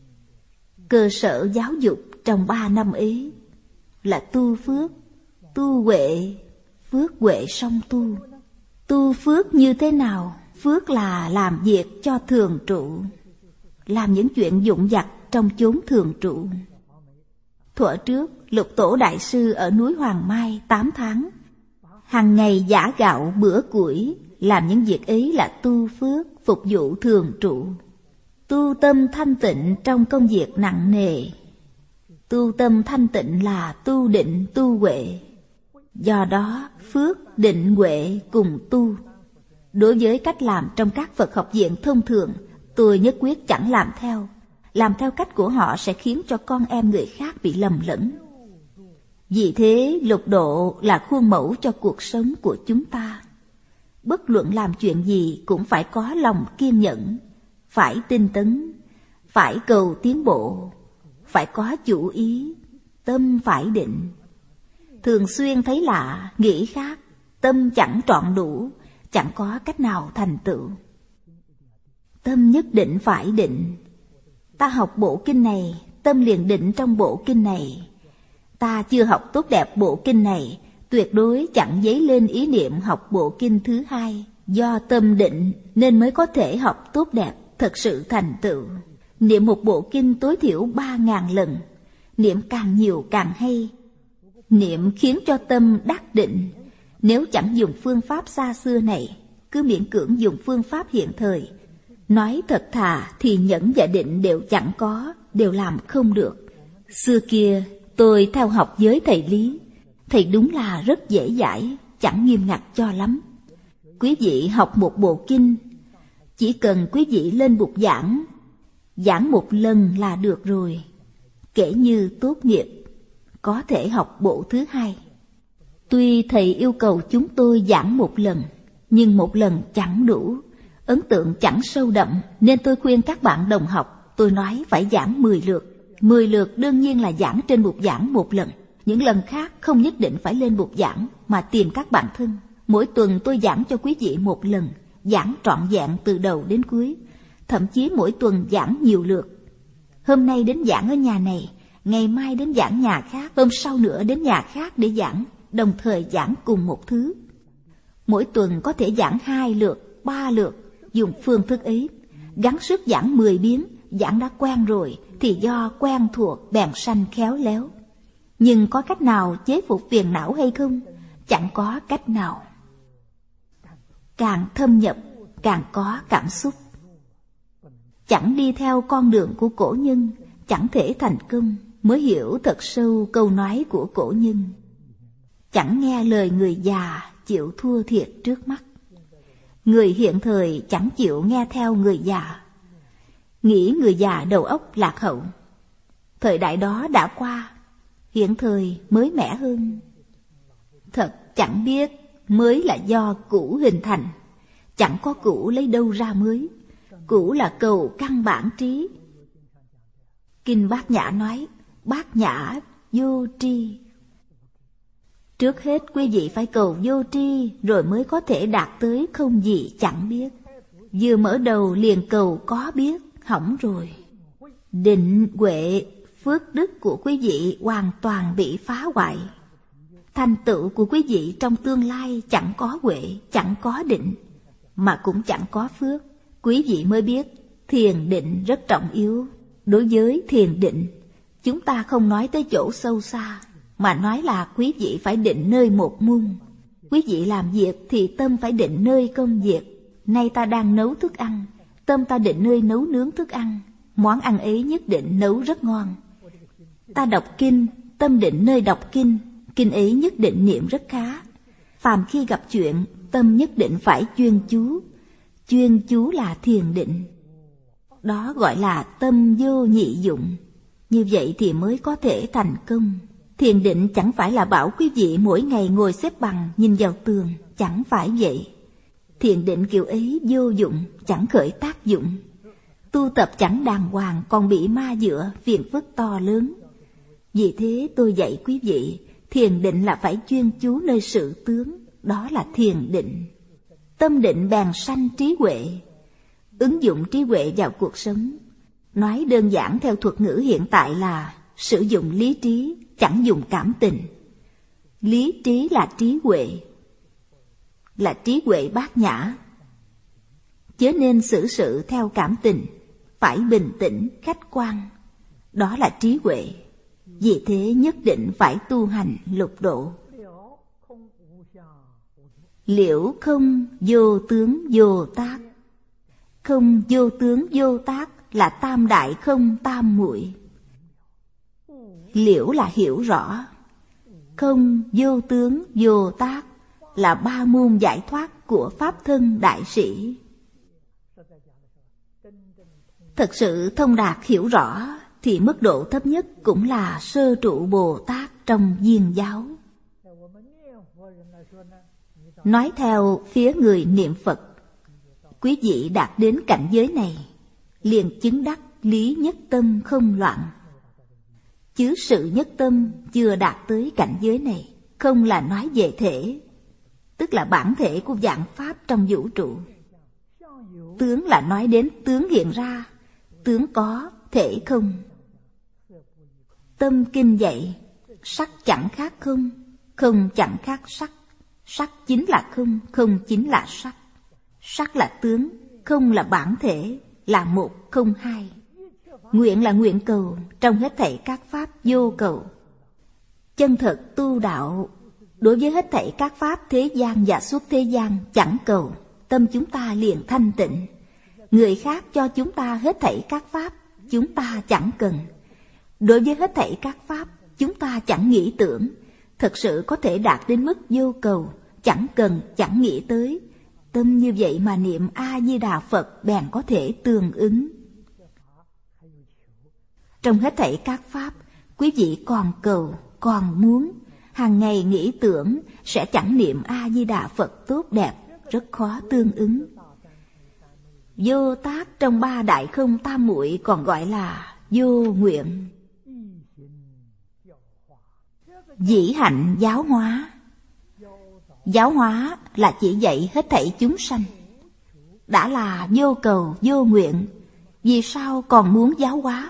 cơ sở giáo dục trong 3 năm ấy là tu phước, tu huệ, phước huệ song tu. Tu phước như thế nào? Phước là làm việc cho thường trụ, làm những chuyện vụn vặt trong chốn thường trụ. Thuở trước, Lục Tổ Đại Sư ở núi Hoàng Mai 8 tháng, hàng ngày giã gạo bữa củi, làm những việc ấy là tu phước, phục vụ thường trụ. Tu tâm thanh tịnh trong công việc nặng nề. Tu tâm thanh tịnh là tu định, tu huệ. Do đó, phước, định, huệ cùng tu. Đối với cách làm trong các Phật học viện thông thường, tôi nhất quyết chẳng làm theo. Làm theo cách của họ sẽ khiến cho con em người khác bị lầm lẫn. Vì thế, lục độ là khuôn mẫu cho cuộc sống của chúng ta. Bất luận làm chuyện gì cũng phải có lòng kiên nhẫn, phải tinh tấn, phải cầu tiến bộ, phải có chủ ý, tâm phải định. Thường xuyên thấy lạ, nghĩ khác, tâm chẳng trọn đủ, chẳng có cách nào thành tựu. Tâm nhất định phải định. Ta học bộ kinh này, tâm liền định trong bộ kinh này. Ta chưa học tốt đẹp bộ kinh này, tuyệt đối chẳng dấy lên ý niệm học bộ kinh thứ hai. Do tâm định nên mới có thể học tốt đẹp, thật sự thành tựu. Niệm một bộ kinh tối thiểu 3.000 lần, niệm càng nhiều càng hay. Niệm khiến cho tâm đắc định. Nếu chẳng dùng phương pháp xa xưa này, cứ miễn cưỡng dùng phương pháp hiện thời, nói thật thà thì nhẫn và định đều chẳng có, đều làm không được. Xưa kia tôi theo học với thầy Lý, thầy đúng là rất dễ dãi, chẳng nghiêm ngặt cho lắm. Quý vị học một bộ kinh, chỉ cần quý vị lên bục giảng, giảng một lần là được rồi. Kể như tốt nghiệp, có thể học bộ thứ hai. Tuy thầy yêu cầu chúng tôi giảng một lần, nhưng một lần chẳng đủ, ấn tượng chẳng sâu đậm, nên tôi khuyên các bạn đồng học, tôi nói phải giảng 10 lượt. 10 lượt đương nhiên là giảng trên bục giảng một lần. Những lần khác không nhất định phải lên bục giảng, mà tìm các bạn thân. Mỗi tuần tôi giảng cho quý vị một lần, giảng trọn vẹn từ đầu đến cuối. Thậm chí mỗi tuần giảng nhiều lượt. Hôm nay đến giảng ở nhà này, ngày mai đến giảng nhà khác, hôm sau nữa đến nhà khác để giảng, đồng thời giảng cùng một thứ. Mỗi tuần có thể giảng 2 lượt, 3 lượt, dùng phương thức ấy. Gắng sức giảng 10 biến, giảng đã quen rồi thì do quen thuộc bèn sanh khéo léo. Nhưng có cách nào chế phục phiền não hay không? Chẳng có cách nào. Càng thâm nhập, càng có cảm xúc. Chẳng đi theo con đường của cổ nhân, chẳng thể thành công. Mới hiểu thật sâu câu nói của cổ nhân. Chẳng nghe lời người già, chịu thua thiệt trước mắt. Người hiện thời chẳng chịu nghe theo người già, nghĩ người già đầu óc lạc hậu. Thời đại đó đã qua, hiện thời mới mẻ hơn. Thật chẳng biết mới là do cũ hình thành, chẳng có cũ lấy đâu ra mới. Cũ là cầu căn bản trí. Kinh Bát Nhã nói, Bát Nhã vô tri. Trước hết quý vị phải cầu vô tri, rồi mới có thể đạt tới không gì chẳng biết. Vừa mở đầu liền cầu có biết, hỏng rồi. Định, huệ, phước đức của quý vị hoàn toàn bị phá hoại. Thành tựu của quý vị trong tương lai chẳng có huệ, chẳng có định, mà cũng chẳng có phước. Quý vị mới biết thiền định rất trọng yếu. Đối với thiền định, chúng ta không nói tới chỗ sâu xa, mà nói là quý vị phải định nơi một môn. Quý vị làm việc thì tâm phải định nơi công việc. Nay ta đang nấu thức ăn, tâm ta định nơi nấu nướng thức ăn. Món ăn ấy nhất định nấu rất ngon. Ta đọc kinh, tâm định nơi đọc kinh, Kinh ấy nhất định niệm rất khá. Phàm khi gặp chuyện, tâm nhất định phải chuyên chú. Chuyên chú là thiền định. Đó gọi là tâm vô nhị dụng. Như vậy thì mới có thể thành công. Thiền định chẳng phải là bảo quý vị mỗi ngày ngồi xếp bằng nhìn vào tường, chẳng phải vậy. Thiền định kiểu ấy vô dụng, chẳng khởi tác dụng. Tu tập chẳng đàng hoàng còn bị ma dựa, phiền phức to lớn. Vì thế tôi dạy quý vị, thiền định là phải chuyên chú nơi sự tướng, đó là thiền định. Tâm định bèn sanh trí huệ. Ứng dụng trí huệ vào cuộc sống. Nói đơn giản theo thuật ngữ hiện tại là sử dụng lý trí, chẳng dùng cảm tình. Lý trí là trí huệ bát nhã. Chớ nên xử sự theo cảm tình, phải bình tĩnh, khách quan. Đó là trí huệ. Vì thế nhất định phải tu hành lục độ. Liễu không vô tướng vô tác. Không vô tướng vô tác là tam đại không tam muội. Liễu là hiểu rõ. Không vô tướng vô tác là ba môn giải thoát của Pháp thân đại sĩ. Thật sự thông đạt hiểu rõ thì mức độ thấp nhất cũng là sơ trụ Bồ Tát trong Viên giáo. Nói theo phía người niệm Phật, quý vị đạt đến cảnh giới này, liền chứng đắc lý nhất tâm không loạn. Chứ sự nhất tâm chưa đạt tới cảnh giới này, không là nói về thể, tức là bản thể của vạn pháp trong vũ trụ. Tướng là nói đến tướng hiện ra, tướng có, thể không. Tâm kinh dạy, sắc chẳng khác không, không chẳng khác sắc. Sắc chính là không, không chính là sắc. Sắc là tướng, không là bản thể, là một không hai. Nguyện là nguyện cầu, trong hết thảy các pháp vô cầu. Chân thật tu đạo, đối với hết thảy các pháp thế gian và suốt thế gian chẳng cầu, tâm chúng ta liền thanh tịnh. Người khác cho chúng ta hết thảy các pháp, chúng ta chẳng cần. Đối với hết thảy các pháp, chúng ta chẳng nghĩ tưởng. Thật sự có thể đạt đến mức vô cầu, chẳng cần, chẳng nghĩ tới. Tâm như vậy mà niệm A-di-đà Phật bèn có thể tương ứng. Trong hết thảy các pháp, quý vị còn cầu, còn muốn, hàng ngày nghĩ tưởng sẽ chẳng niệm A-di-đà Phật tốt đẹp, rất khó tương ứng. Vô tác trong ba đại không tam muội còn gọi là vô nguyện. Dĩ hạnh giáo hóa. Giáo hóa là chỉ dạy hết thảy chúng sanh. Đã là vô cầu, vô nguyện, vì sao còn muốn giáo hóa?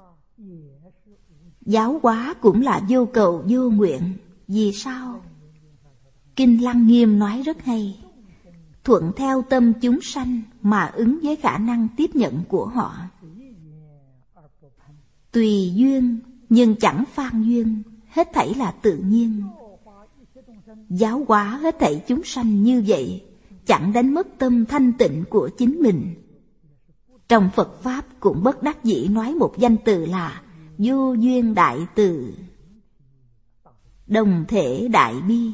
Giáo hóa cũng là vô cầu, vô nguyện, vì sao? Kinh Lăng Nghiêm nói rất hay. Thuận theo tâm chúng sanh mà ứng với khả năng tiếp nhận của họ. Tùy duyên nhưng chẳng phan duyên, hết thảy là tự nhiên. Giáo hóa hết thảy chúng sanh như vậy, chẳng đánh mất tâm thanh tịnh của chính mình. Trong Phật Pháp cũng bất đắc dĩ nói một danh từ là vô duyên đại từ, đồng thể đại bi.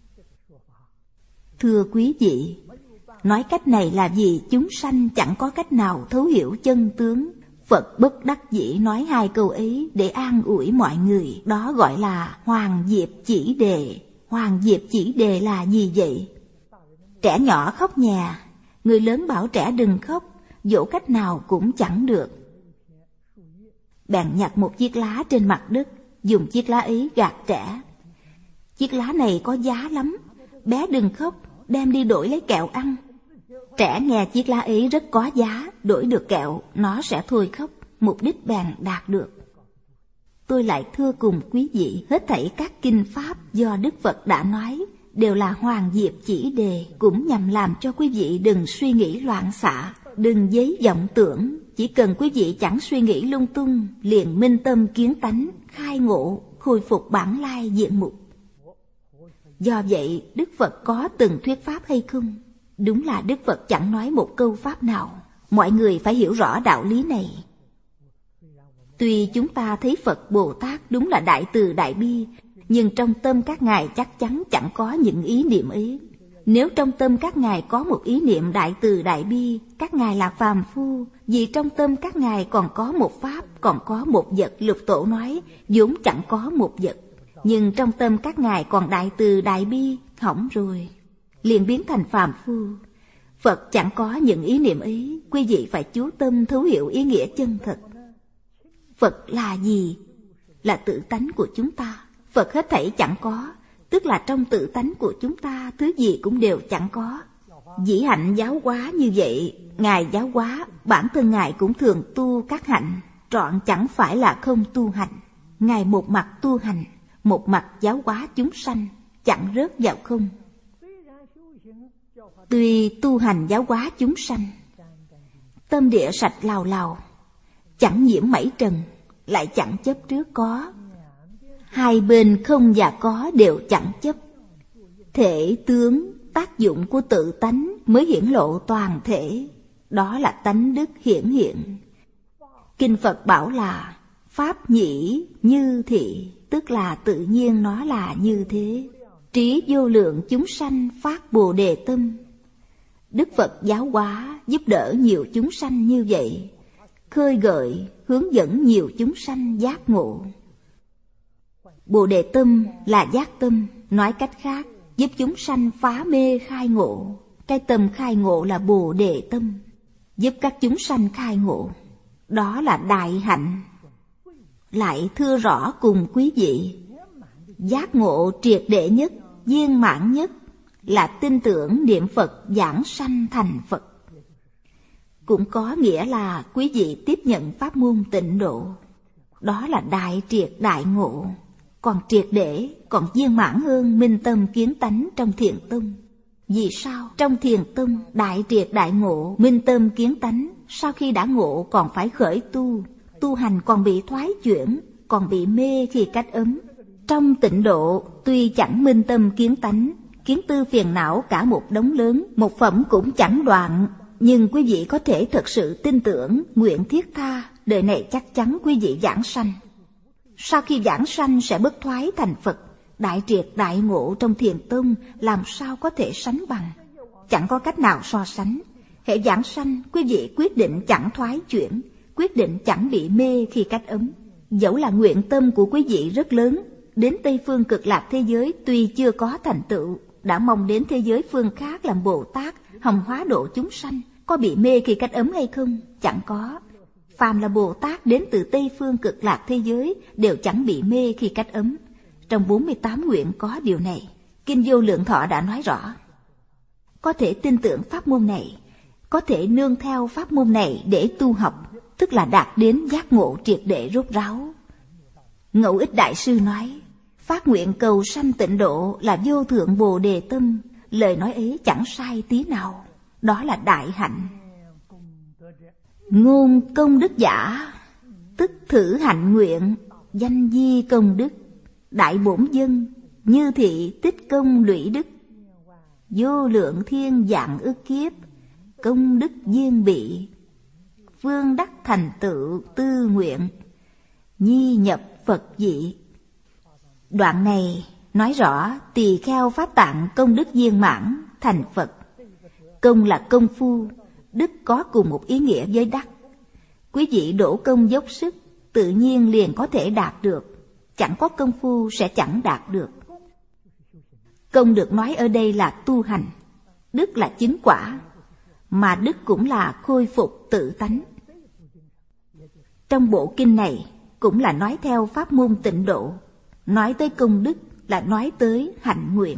Thưa quý vị, nói cách này là vì chúng sanh chẳng có cách nào thấu hiểu chân tướng. Phật bất đắc dĩ nói hai câu ấy để an ủi mọi người. Đó gọi là Hoàng Diệp Chỉ Đề. Hoàng Diệp Chỉ Đề là gì vậy? Trẻ nhỏ khóc nhà, người lớn bảo trẻ đừng khóc, dỗ cách nào cũng chẳng được. Bèn nhặt một chiếc lá trên mặt đất, dùng chiếc lá ấy gạt trẻ. Chiếc lá này có giá lắm, bé đừng khóc, đem đi đổi lấy kẹo ăn. Trẻ nghe chiếc lá ấy rất có giá, đổi được kẹo, nó sẽ thôi khóc, mục đích bèn đạt được. Tôi lại thưa cùng quý vị, hết thảy các kinh pháp do Đức Phật đã nói đều là Hoàng Diệp Chỉ Đề, cũng nhằm làm cho quý vị đừng suy nghĩ loạn xạ, đừng giấy vọng tưởng. Chỉ cần quý vị chẳng suy nghĩ lung tung, liền minh tâm kiến tánh, khai ngộ, khôi phục bản lai diện mục. Do vậy, Đức Phật có từng thuyết pháp hay không? Đúng là Đức Phật chẳng nói một câu pháp nào. Mọi người phải hiểu rõ đạo lý này. Tuy chúng ta thấy Phật Bồ Tát đúng là đại từ đại bi, nhưng trong tâm các ngài chắc chắn chẳng có những ý niệm ấy. Nếu trong tâm các ngài có một ý niệm đại từ đại bi, các ngài là phàm phu, vì trong tâm các ngài còn có một pháp, còn có một vật. Lục Tổ nói vốn chẳng có một vật, nhưng trong tâm các ngài còn đại từ đại bi, hỏng rồi, liền biến thành phàm phu. Phật chẳng có những ý niệm ấy, quý vị phải chú tâm thấu hiểu ý nghĩa chân thật. Phật là gì? Là tự tánh của chúng ta. Phật hết thảy chẳng có, tức là trong tự tánh của chúng ta thứ gì cũng đều chẳng có. Dĩ hạnh giáo hóa như vậy, ngài giáo hóa, bản thân ngài cũng thường tu các hạnh, trọn chẳng phải là không tu hành. Ngài một mặt tu hành, một mặt giáo hóa chúng sanh, chẳng rớt vào không. Tuy tu hành giáo hóa chúng sanh, tâm địa sạch lào lào, chẳng nhiễm mảy trần, lại chẳng chấp trước có. Hai bên không và có đều chẳng chấp. Thể tướng, tác dụng của tự tánh mới hiển lộ toàn thể. Đó là tánh đức hiển hiện. Kinh Phật bảo là pháp nhĩ như thị, tức là tự nhiên nó là như thế. Trí vô lượng chúng sanh phát Bồ Đề tâm. Đức Phật giáo hóa giúp đỡ nhiều chúng sanh như vậy, khơi gợi, hướng dẫn nhiều chúng sanh giác ngộ. Bồ Đề tâm là giác tâm, nói cách khác, giúp chúng sanh phá mê khai ngộ. Cái tâm khai ngộ là Bồ Đề tâm, giúp các chúng sanh khai ngộ. Đó là đại hạnh. Lại thưa rõ cùng quý vị, giác ngộ triệt để nhất, viên mãn nhất là tin tưởng niệm Phật giảng sanh thành Phật. Cũng có nghĩa là quý vị tiếp nhận pháp môn tịnh độ. Đó là đại triệt đại ngộ, còn triệt để, còn viên mãn hơn minh tâm kiến tánh trong Thiền Tông. Vì sao? Trong Thiền Tông, đại triệt đại ngộ, minh tâm kiến tánh, sau khi đã ngộ còn phải khởi tu, tu hành còn bị thoái chuyển, còn bị mê khi cách ấm. Trong tịnh độ, tuy chẳng minh tâm kiến tánh, kiến tư phiền não cả một đống lớn, một phẩm cũng chẳng đoạn, nhưng quý vị có thể thật sự tin tưởng, nguyện thiết tha, đời này chắc chắn quý vị giảng sanh. Sau khi giảng sanh sẽ bất thoái thành Phật. Đại triệt đại ngộ trong Thiền Tông làm sao có thể sánh bằng? Chẳng có cách nào so sánh. Hệ giảng sanh, quý vị quyết định chẳng thoái chuyển, quyết định chẳng bị mê khi cách ấm. Dẫu là nguyện tâm của quý vị rất lớn, đến Tây Phương Cực Lạc thế giới tuy chưa có thành tựu, đã mong đến thế giới phương khác làm Bồ Tát, hồng hóa độ chúng sanh, có bị mê khi cách ấm hay không? Chẳng có. Phàm là Bồ Tát đến từ Tây Phương Cực Lạc thế giới đều chẳng bị mê khi cách ấm. Trong 48 nguyện có điều này. Kinh Vô Lượng Thọ đã nói rõ. Có thể tin tưởng pháp môn này, có thể nương theo pháp môn này để tu học, tức là đạt đến giác ngộ triệt để rốt ráo. Ngẫu Ích Đại Sư nói, phát nguyện cầu sanh tịnh độ là vô thượng Bồ Đề tâm. Lời nói ấy chẳng sai tí nào. Đó là đại hạnh. Ngôn công đức giả, tức thử hạnh nguyện, danh di công đức. Đại bổn dân, như thị tích công lũy đức. Vô lượng thiên dạng ức kiếp, công đức duyên bị. Phương đắc thành tựu tư nguyện, nhi nhập Phật vị. Đoạn này nói rõ tỳ kheo Pháp Tạng công đức viên mãn thành Phật. Công là công phu, đức có cùng một ý nghĩa với đắc. Quý vị đổ công dốc sức, tự nhiên liền có thể đạt được. Chẳng có công phu sẽ chẳng đạt được. Công được nói ở đây là tu hành, đức là chứng quả, mà đức cũng là khôi phục tự tánh. Trong bộ kinh này cũng là nói theo pháp môn tịnh độ. Nói tới công đức là nói tới hạnh nguyện.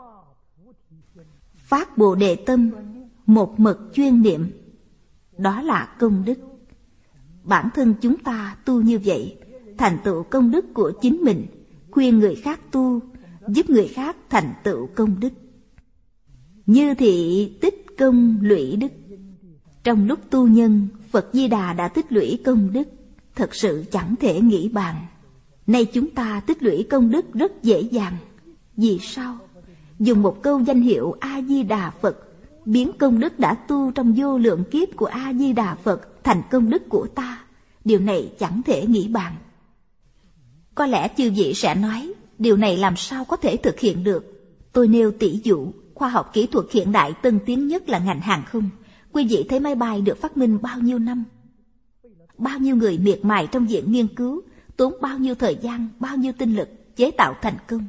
Phát Bồ Đề tâm, một mực chuyên niệm, đó là công đức. Bản thân chúng ta tu như vậy, thành tựu công đức của chính mình, khuyên người khác tu, giúp người khác thành tựu công đức. Như thị tích công lũy đức. Trong lúc tu nhân, Phật Di Đà đã tích lũy công đức, thật sự chẳng thể nghĩ bàn. Nay chúng ta tích lũy công đức rất dễ dàng. Vì sao? Dùng một câu danh hiệu A-di-đà Phật, biến công đức đã tu trong vô lượng kiếp của A-di-đà Phật thành công đức của ta. Điều này chẳng thể nghĩ bàn. Có lẽ chư vị sẽ nói, Điều này làm sao có thể thực hiện được? Tôi nêu tỷ dụ, khoa học kỹ thuật hiện đại tân tiến nhất là ngành hàng không. Quý vị thấy máy bay được phát minh bao nhiêu năm? Bao nhiêu người miệt mài trong viện nghiên cứu, tốn bao nhiêu thời gian, bao nhiêu tinh lực chế tạo thành công.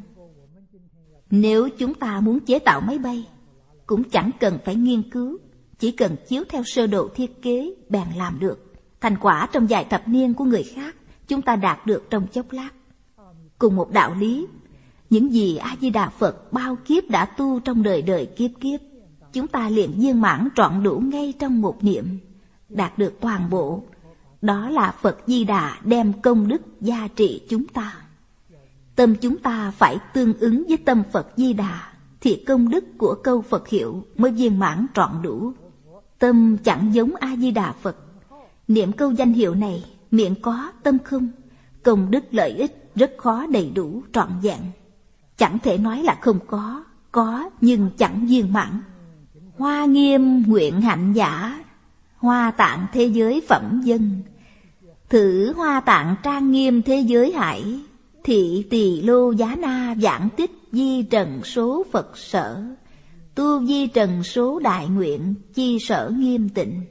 Nếu chúng ta muốn chế tạo máy bay, cũng chẳng cần phải nghiên cứu, chỉ cần chiếu theo sơ đồ thiết kế bèn làm được. Thành quả trong vài thập niên của người khác, chúng ta đạt được trong chốc lát. Cùng một đạo lý, những gì A Di Đà Phật bao kiếp đã tu trong đời đời kiếp kiếp, chúng ta liền viên mãn trọn đủ ngay trong một niệm, đạt được toàn bộ. Đó là Phật Di Đà đem công đức gia trị chúng ta. Tâm chúng ta phải tương ứng với tâm Phật Di Đà, thì công đức của câu Phật hiệu mới viên mãn trọn đủ. Tâm chẳng giống A Di Đà Phật. Niệm câu danh hiệu này, miệng có tâm không, công đức lợi ích rất khó đầy đủ trọn vẹn. Chẳng thể nói là không có nhưng chẳng viên mãn. Hoa nghiêm nguyện hạnh giả, hoa tạng thế giới phẩm dân. Thử hoa tạng trang nghiêm thế giới hải, thị tỳ lô giá na giảng tích di trần số Phật sở. Tu di trần số đại nguyện, chi sở nghiêm tịnh.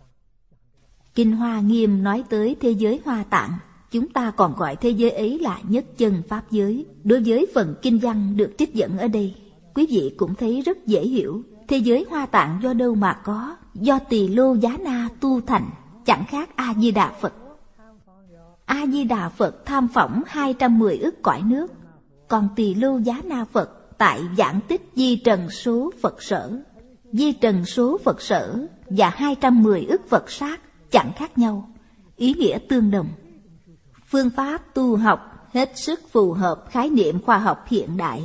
Kinh Hoa Nghiêm nói tới thế giới Hoa Tạng, chúng ta còn gọi thế giới ấy là nhất chân pháp giới. Đối với phần kinh văn được trích dẫn ở đây, quý vị cũng thấy rất dễ hiểu. Thế giới Hoa Tạng do đâu mà có? Do Tỳ Lô Giá Na tu thành, chẳng khác A Di Đà Phật. A Di Đà Phật tham phỏng 210 ức cõi nước, còn Tỳ Lô Giá Na Phật tại giảng tích di trần số Phật sở. Di trần số Phật sở và 210 ức Phật sát chẳng khác nhau, ý nghĩa tương đồng. Phương pháp tu học hết sức phù hợp khái niệm khoa học hiện đại.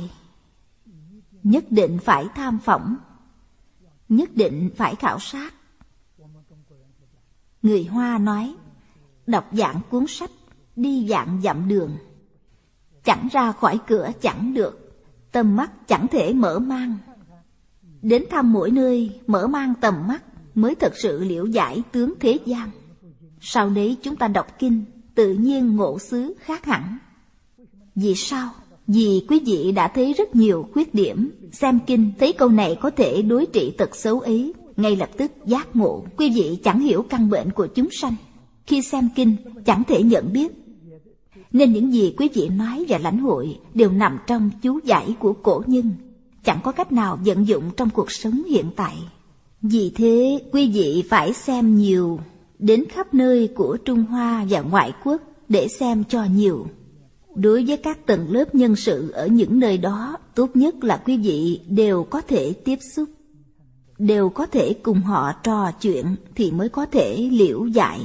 Nhất định phải tham phỏng, nhất định phải khảo sát. Người Hoa nói, đọc vạn cuốn sách, đi vạn dặm đường, chẳng ra khỏi cửa chẳng được, tầm mắt chẳng thể mở mang. Đến thăm mỗi nơi, mở mang tầm mắt mới thật sự liễu giải tướng thế gian. Sau đấy chúng ta đọc kinh, tự nhiên ngộ xứ khác hẳn. Vì sao? Vì quý vị đã thấy rất nhiều khuyết điểm. Xem kinh thấy câu này có thể đối trị tật xấu ấy, ngay lập tức giác ngộ. Quý vị chẳng hiểu căn bệnh của chúng sanh, khi xem kinh chẳng thể nhận biết. Nên những gì quý vị nói và lãnh hội đều nằm trong chú giải của cổ nhân, chẳng có cách nào vận dụng trong cuộc sống hiện tại. Vì thế quý vị phải xem nhiều, đến khắp nơi của Trung Hoa và ngoại quốc để xem cho nhiều. Đối với các tầng lớp nhân sự ở những nơi đó, tốt nhất là quý vị đều có thể tiếp xúc, đều có thể cùng họ trò chuyện thì mới có thể liễu giải.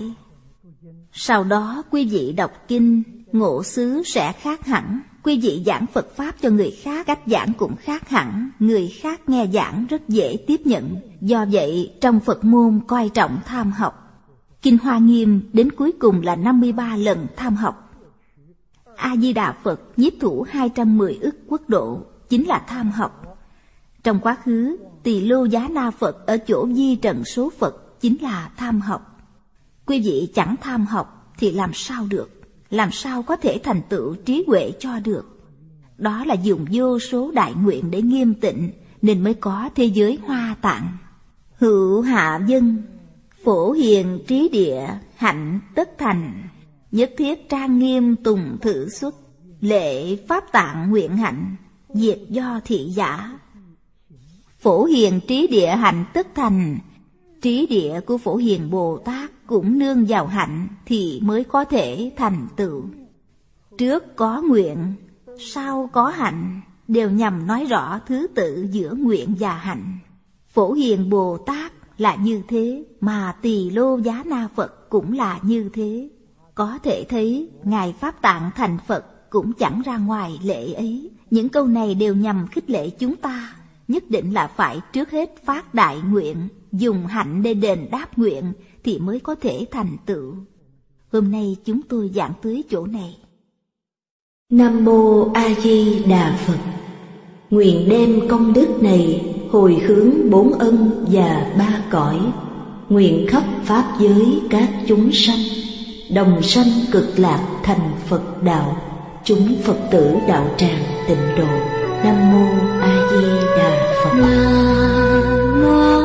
Sau đó quý vị đọc kinh, ngộ xứ sẽ khác hẳn. Quý vị giảng Phật Pháp cho người khác, cách giảng cũng khác hẳn. Người khác nghe giảng rất dễ tiếp nhận. Do vậy, trong Phật môn coi trọng tham học. Kinh Hoa Nghiêm đến cuối cùng là 53 lần tham học. A Di Đà Phật nhiếp thủ 210 ức quốc độ chính là tham học. Trong quá khứ, Tỳ Lô Giá Na Phật ở chỗ di trần số Phật chính là tham học. Quý vị chẳng tham học thì làm sao được? Làm sao có thể thành tựu trí huệ cho được? Đó là dùng vô số đại nguyện để nghiêm tịnh, nên mới có thế giới Hoa Tạng. Hữu hạ dân, phổ hiền trí địa, hạnh tất thành. Nhất thiết trang nghiêm tùng thử xuất, lệ pháp tạng nguyện hạnh, diệt do thị giả. Phổ hiền trí địa hạnh tất thành. Trí địa của Phổ Hiền Bồ Tát cũng nương vào hạnh thì mới có thể thành tựu. Trước có nguyện, sau có hạnh, đều nhằm nói rõ thứ tự giữa nguyện và hạnh. Phổ Hiền Bồ Tát là như thế, mà Tỳ Lô Giá Na Phật cũng là như thế. Có thể thấy Ngài Pháp Tạng thành Phật cũng chẳng ra ngoài lệ ấy. Những câu này đều nhằm khích lệ chúng ta, nhất định là phải trước hết phát đại nguyện, dùng hạnh để đền đáp nguyện thì mới có thể thành tựu. Hôm nay chúng tôi giảng tới chỗ này. Nam Mô A Di Đà Phật. Nguyện đem công đức này hồi hướng 4 ân và 3 cõi, nguyện khắp pháp giới các chúng sanh đồng sanh cực lạc thành Phật đạo, chúng Phật tử đạo tràng Tịnh Độ. Nam mô A Di Đà Phật. Nam mô